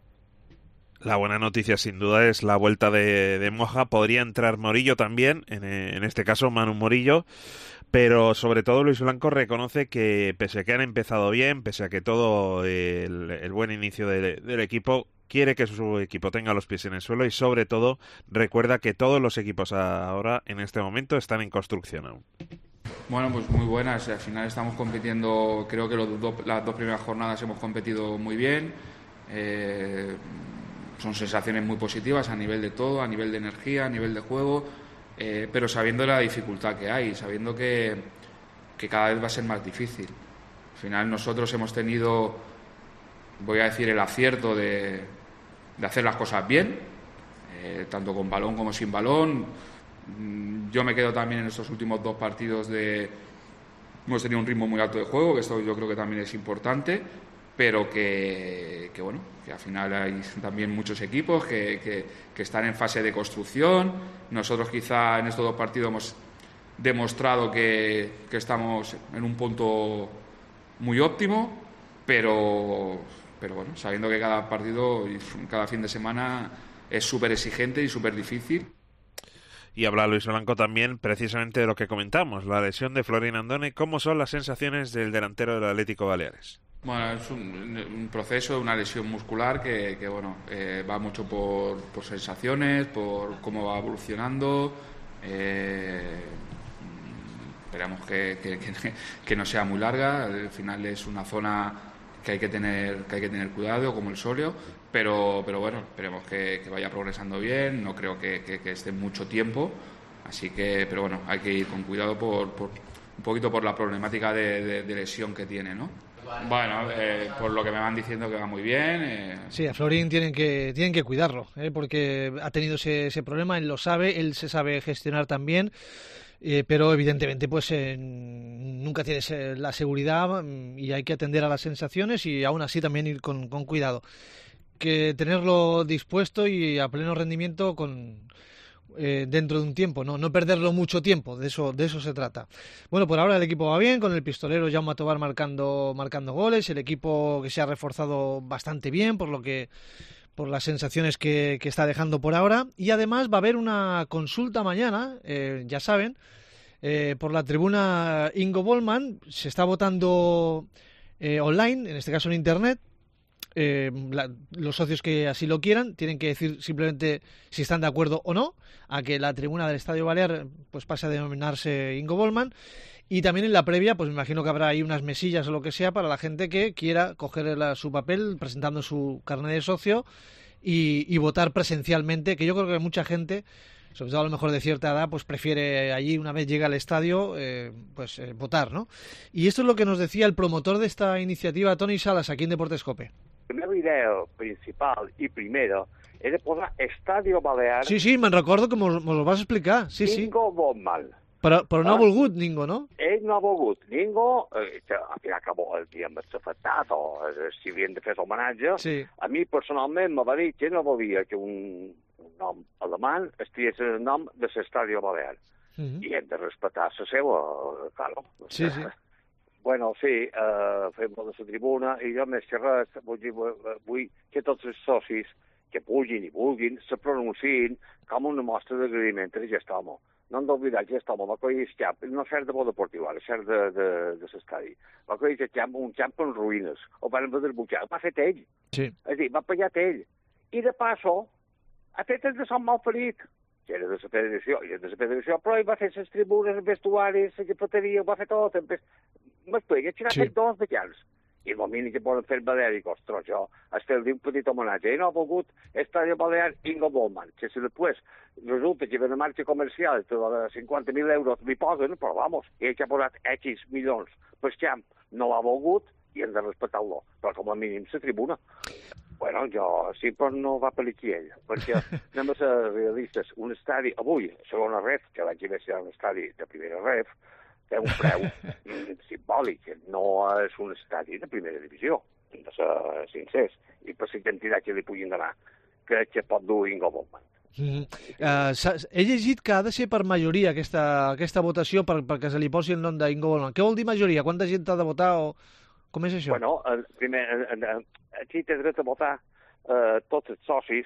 La buena noticia sin duda es la vuelta de, de Moja. Podría entrar Morillo también, en, en este caso Manu Morillo, pero sobre todo Luis Blanco reconoce que pese a que han empezado bien, pese a que todo el, el buen inicio de, del equipo, quiere que su equipo tenga los pies en el suelo y sobre todo recuerda que todos los equipos ahora en este momento están en construcción aún. Bueno, pues muy buenas. Al final estamos compitiendo, creo que los do, las dos primeras jornadas hemos competido muy bien. Eh, Son sensaciones muy positivas a nivel de todo, a nivel de energía, a nivel de juego, eh, pero sabiendo la dificultad que hay, sabiendo que, que cada vez va a ser más difícil. Al final nosotros hemos tenido, voy a decir, el acierto de, de hacer las cosas bien, eh, tanto con balón como sin balón. Yo me quedo también en estos últimos dos partidos de... Hemos tenido un ritmo muy alto de juego, que esto yo creo que también es importante, pero que, que bueno, que al final hay también muchos equipos que, que, que están en fase de construcción. Nosotros quizá en estos dos partidos hemos demostrado que, que estamos en un punto muy óptimo, pero, pero bueno, sabiendo que cada partido y cada fin de semana es súper exigente y súper difícil. Y habla Luis Blanco también precisamente de lo que comentamos, la lesión de Florín Andone. ¿Cómo son las sensaciones del delantero del Atlético Baleares? Bueno, es un, un proceso, una lesión muscular que, que bueno, eh, va mucho por, por sensaciones, por cómo va evolucionando. Eh, esperamos que, que, que, que no sea muy larga. Al final es una zona que hay que tener, que hay que tener cuidado, como el sóleo, pero, pero bueno, esperemos que, que vaya progresando bien. No creo que, que, que esté mucho tiempo, así que, pero bueno, hay que ir con cuidado por, por un poquito por la problemática de, de, de lesión que tiene, ¿no? Bueno, eh, por lo que me van diciendo que va muy bien. Eh. Sí, a Florín tienen que tienen que cuidarlo, ¿eh? Porque ha tenido ese, ese problema, él lo sabe, él se sabe gestionar también, eh, pero evidentemente pues eh, nunca tienes eh, la seguridad y hay que atender a las sensaciones y aún así también ir con, con cuidado. Que tenerlo dispuesto y a pleno rendimiento con... Eh, dentro de un tiempo, no no perderlo mucho tiempo, de eso de eso se trata. Bueno, por ahora el equipo va bien, con el pistolero Jaume Tobar marcando marcando goles, el equipo que se ha reforzado bastante bien por lo que por las sensaciones que, que está dejando por ahora, y además va a haber una consulta mañana, eh, ya saben, eh, por la tribuna Ingo Bollmann. Se está votando eh, online, en este caso en internet. Eh, la, los socios que así lo quieran tienen que decir simplemente si están de acuerdo o no a que la tribuna del Estadio Balear pues pase a denominarse Ingo Bollmann, y también en la previa pues me imagino que habrá ahí unas mesillas o lo que sea para la gente que quiera coger la, su papel presentando su carnet de socio y, y votar presencialmente, que yo creo que mucha gente, sobre todo a lo mejor de cierta edad, pues prefiere allí, una vez llega al estadio, eh, pues eh, votar, ¿no? Y esto es lo que nos decía el promotor de esta iniciativa, Tony Salas, aquí en Deportes COPE. El primer idea principal i primera era posar Estadio Balear... Sí, sí, me'n recordo que mos, mos ho vas explicar, sí, sí. Ingo Bowman. Però, però no Ah. ha volgut ningú, no? Ell no ha volgut ningú, eh, que al final acabó el dia més afectat, o eh, si havien de fer l'homenatge. Sí. A mi, personalment, me va dir que no volia que un, un nom alemany estigués en el nom de l'Estadio Balear. Uh -huh. I hem de respectar la seva, claro. Sí, sí. Bueno, sí, eh, fem la tribuna, i jo més que res vull, dir, vull, vull que tots els socis que puguin i vulguin se pronunciïn com una mostra d'agraïment a aquest home. No hem d'oblidar que aquest home va acollir el camp, no ser de bo deportiu, ara, ser de, de, de l'estadi. Va acollir el camp, un camp en ruïnes, o van desbutjar, ho va fet ell. Sí. És a dir, va pagar ell. I de passo, ha fet el de Sant Malferit, que era de la federació, i era de la federació, però ell va fer les tribunes, els vestuaris, la cafeteria, ho va fer tot. M'explica, que n'ha Sí. fet dos ballars. I el mínim que poden fer Balear, i ostres, jo, fer-li un petit homenatge. Ell no ha volgut Estadio Balear Ingo Bowman, que si després resulta que ve una marxa comercial de cinquanta mil euros li posen, però vamos, ell que ha posat X milions per camp, no l'ha volgut i hem de respectar-lo, però com a mínim la tribuna. Bueno, jo sempre no va per aquí ell, perquè anem a ser realistes. Un estadi, avui, segona ref, que l'any que ve serà un estadi de primera ref, té un preu simbòlic, no és un estadi de primera divisió, hem de ser sincers, i per la quantitat que li puguin donar, crec que pot dur Ingo Bowman. Mm -hmm. uh, he llegit que ha de ser per majoria aquesta, aquesta votació per, perquè se li posi el nom d'Ingo Bowman. Què vol dir majoria? Quanta gent ha de votar o com és això? Bueno, eh, primer, eh, eh, aquí té dret a votar eh, tots els socis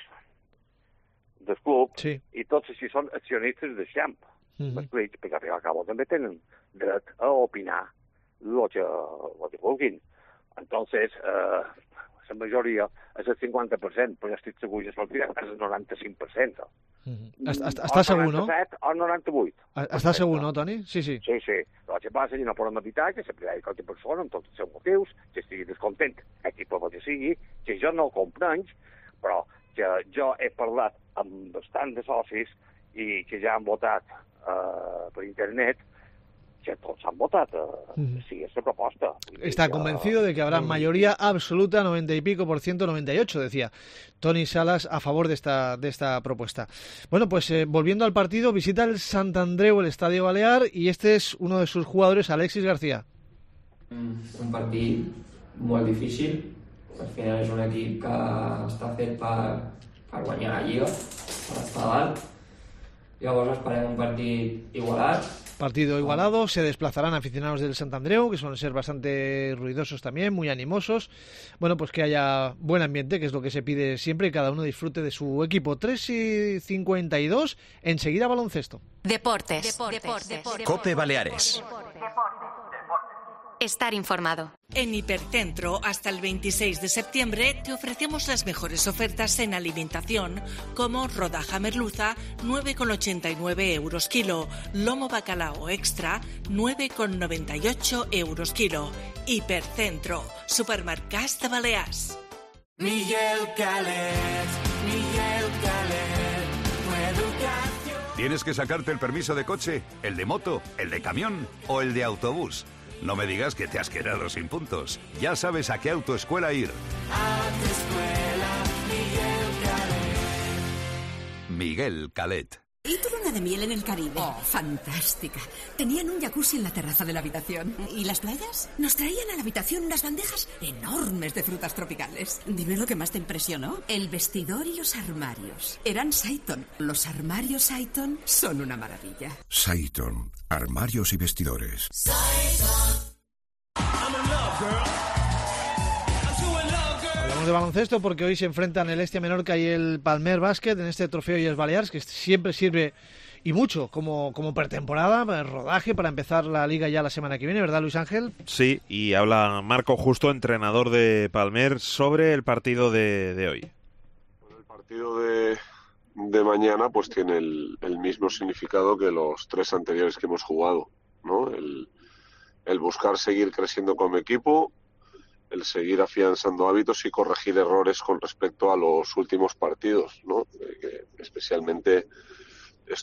del club sí. i tots els que són accionistes del camp. Mm -hmm. M'explico, perquè al final al cabo també tenen dret a opinar el que, lo que vulguin. Entonces, eh, la majoria és el cinquanta per cent, però estic segur que es pot tirar el noranta-cinc per cent. Mm -hmm. Està segur, no? O noranta-vuit. Està segur, no, Toni? Sí, sí. Sí, sí. El que passa és que no podem evitar que sempre hi hagi qualque persona amb tots els seus motius, que estigui descontent, aquí per que sigui, que jo no ho comprenc, però que jo he parlat amb bastant de socis i que ja han votat uh, per internet, que tots han votat, uh, mm. sí, esta proposta. Está que, convencido de que habrá mayoría absoluta, noventa y pico por ciento, noventa y ocho, decía Toni Salas, a favor de esta, de esta propuesta. Bueno, pues eh, volviendo al partido, visita el Sant Andreu, el Estadio Balear, y este es uno de sus jugadores, Alexis García. Un partit molt difícil, al final és un equip que està fet per, per guanyar la Lliga, per estar a dalt. Llavors esperem un partit igualat. Partido igualado, se desplazarán aficionados del Sant Andreu, que suelen ser bastante ruidosos también, muy animosos. Bueno, pues que haya buen ambiente, que es lo que se pide siempre, y cada uno disfrute de su equipo. tres y cincuenta y dos, enseguida baloncesto. Deportes. Deportes. Deportes. Cope Baleares. Estar informado. En Hipercentro, hasta el veintiséis de septiembre, te ofrecemos las mejores ofertas en alimentación, como rodaja merluza, nueve con ochenta y nueve euros kilo, lomo bacalao extra, nueve con noventa y ocho euros kilo. Hipercentro, supermercats de Balears. Miguel Calet, Miguel Calet, tu educación. ¿Tienes que sacarte el permiso de coche, el de moto, el de camión o el de autobús? No me digas que te has quedado sin puntos. Ya sabes a qué autoescuela ir. Autoescuela Miguel Calet. Miguel Calet. ¿Y tu luna de miel en el Caribe? Oh, fantástica. Tenían un jacuzzi en la terraza de la habitación. ¿Y las playas? Nos traían a la habitación unas bandejas enormes de frutas tropicales. Dime lo que más te impresionó. El vestidor y los armarios. Eran Saiton. Los armarios Saiton son una maravilla. Saiton. Armarios y vestidores. Hablamos de baloncesto porque hoy se enfrentan el Hestia Menorca y el Palmer Básquet en este trofeo Illes Balears, que siempre sirve y mucho como, como pretemporada, para el rodaje, para empezar la liga ya la semana que viene, ¿verdad, Luis Ángel? Sí, y habla Marco Justo, entrenador de Palmer, sobre el partido de, de hoy. El partido de, de mañana pues tiene el, el mismo significado que los tres anteriores que hemos jugado, ¿no? El, el buscar seguir creciendo como equipo, el seguir afianzando hábitos y corregir errores con respecto a los últimos partidos, ¿no? Eh, especialmente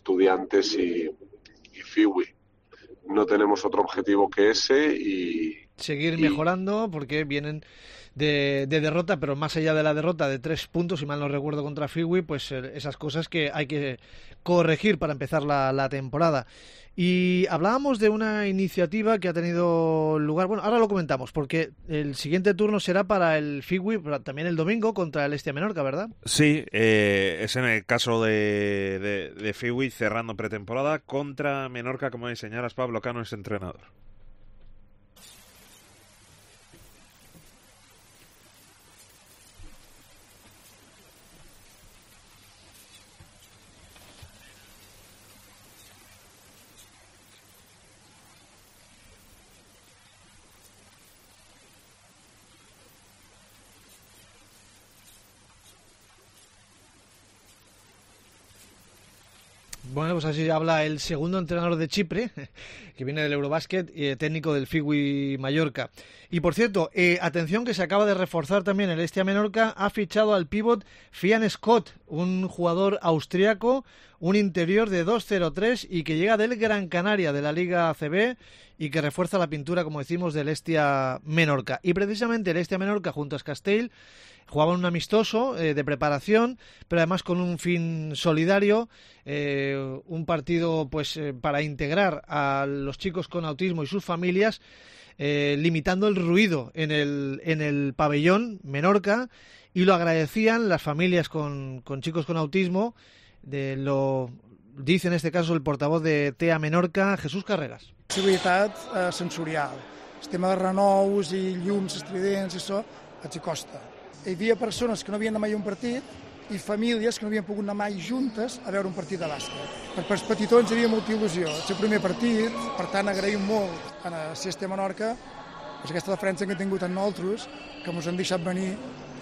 Estudiantes y, y Fiwi. No tenemos otro objetivo que ese y, seguir mejorando porque vienen de, de derrota, pero más allá de la derrota de tres puntos, si mal no recuerdo, contra Figui, pues eh, esas cosas que hay que corregir para empezar la, la temporada. Y hablábamos de una iniciativa que ha tenido lugar, bueno, ahora lo comentamos, porque el siguiente turno será para el Figui, pero también el domingo contra el Hestia Menorca, ¿verdad? Sí, eh, es en el caso de, de, de Figui cerrando pretemporada contra Menorca, como señalas, Pablo Cano es entrenador. Bueno, pues así habla el segundo entrenador de Chipre, que viene del Eurobasket, y técnico del Figui Mallorca. Y por cierto, eh, atención que se acaba de reforzar también el Hestia Menorca, ha fichado al pívot Fian Scott, un jugador austriaco, un interior de dos cero tres y que llega del Gran Canaria de la Liga A C B y que refuerza la pintura, como decimos, del Hestia Menorca. Y precisamente el Hestia Menorca junto a Castell jugaban un amistoso eh, de preparación, pero además con un fin solidario, eh, un partido pues eh, para integrar a los chicos con autismo y sus familias, eh, limitando el ruido en el, en el pabellón Menorca, y lo agradecían las familias con, con chicos con autismo, de lo dice en este caso el portavoz de T E A Menorca, Jesús Carreras. Accessibilitat eh, sensorial. El tema de renous i llums estridents i això els hi costa. Hi havia persones que no havien anat mai a un partit i famílies que no havien pogut anar mai juntes a veure un partit de bàsquet. Per els petitons hi havia molta il·lusió. És el primer partit, per tant agraïm molt a la Hestia Menorca pues, aquesta defensa que han tingut amb nosaltres, que ens han deixat venir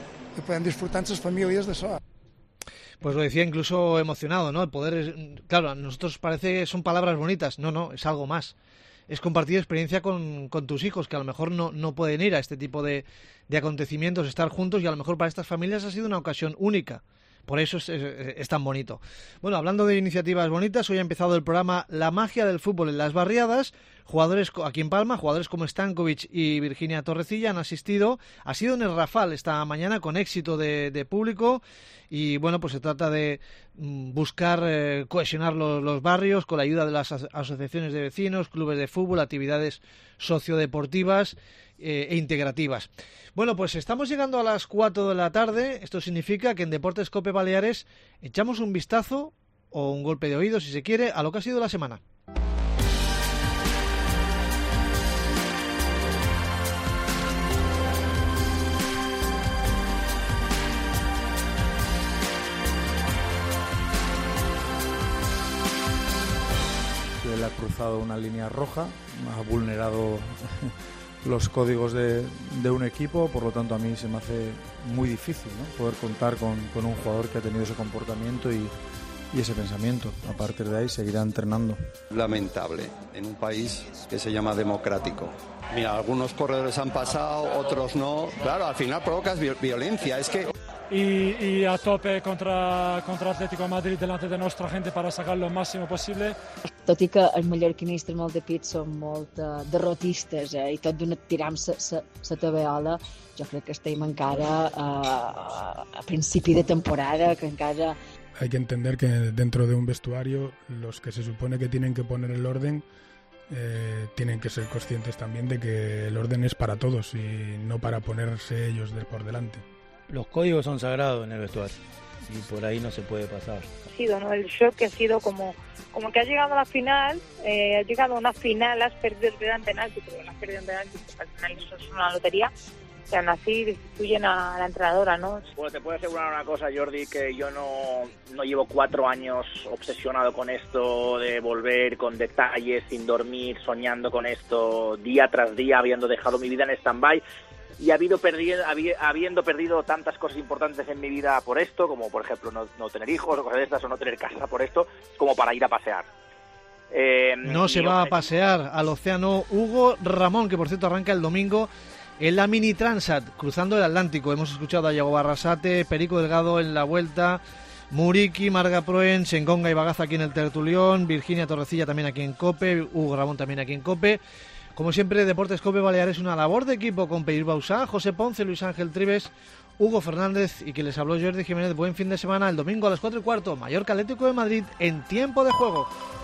i podem disfrutar amb les famílies d'això. Pues lo decía incluso emocionado, ¿no? El poder, claro, a nosotros parece que son palabras bonitas, no, no, es algo más. Es compartir experiencia con, con tus hijos, que a lo mejor no, no pueden ir a este tipo de, de acontecimientos, estar juntos, y a lo mejor para estas familias ha sido una ocasión única. Por eso es, es, es tan bonito. Bueno, hablando de iniciativas bonitas, hoy ha empezado el programa La magia del fútbol en las barriadas. Jugadores aquí en Palma, jugadores como Stankovic y Virginia Torrecilla han asistido. Ha sido en el Rafal esta mañana con éxito de, de público. Y bueno, pues se trata de buscar eh, cohesionar los, los barrios con la ayuda de las asociaciones de vecinos, clubes de fútbol, actividades sociodeportivas eh, e integrativas. Bueno, pues estamos llegando a las cuatro de la tarde. Esto significa que en Deportes Cope Baleares echamos un vistazo o un golpe de oído, si se quiere, a lo que ha sido la semana. Él ha cruzado una línea roja, ha vulnerado los códigos de, de un equipo, por lo tanto a mí se me hace muy difícil, ¿no? Poder contar con, con un jugador que ha tenido ese comportamiento y, y ese pensamiento. A partir de ahí seguirá entrenando. Lamentable, en un país que se llama democrático. Mira, algunos corredores han pasado, otros no. Claro, al final provocas violencia, es que... Y, y a tope contra, contra Atlético de Madrid delante de nuestra gente para sacar lo máximo posible. Tot i que els mallorquinistes molt de pit són molt uh, derrotistes eh, i tot d'una tiram la tabeola, jo crec que estem encara uh, a principi de temporada, que encara... Hay que entender que dentro de un vestuario los que se supone que tienen que poner el orden eh, tienen que ser conscientes también de que el orden es para todos y no para ponerse ellos de por delante. Los códigos son sagrados en el vestuario y por ahí no se puede pasar. Ha sido, ¿no? El shock que ha sido como, como que has llegado a la final, eh, has llegado a una final, has perdido el penalti, pero no has perdido el penalti, porque al final eso es una lotería. Y aún así destituyen a la entrenadora, ¿no? Bueno, te puedo asegurar una cosa, Jordi, que yo no, no llevo cuatro años obsesionado con esto de volver con detalles, sin dormir, soñando con esto día tras día, habiendo dejado mi vida en stand-by. Y habido perdido, habiendo perdido tantas cosas importantes en mi vida por esto, como por ejemplo no, no tener hijos o cosas de estas, o no tener casa por esto, como para ir a pasear. Eh, no se va a pasear al océano Hugo Ramón, que por cierto arranca el domingo en la Mini Transat, cruzando el Atlántico. Hemos escuchado a Iago Barrasate, Perico Delgado en la vuelta, Muriqui, Marga Proen, Sengonga y Bagaza aquí en el Tertulión, Virginia Torrecilla también aquí en COPE, Hugo Ramón también aquí en COPE. Como siempre, Deportes Cope Baleares es una labor de equipo con Peir Bausá, José Ponce, Luis Ángel Trives, Hugo Fernández y que les habló Jordi Jiménez. Buen fin de semana. El domingo a las cuatro y cuarto, Mallorca Atlético de Madrid en tiempo de juego.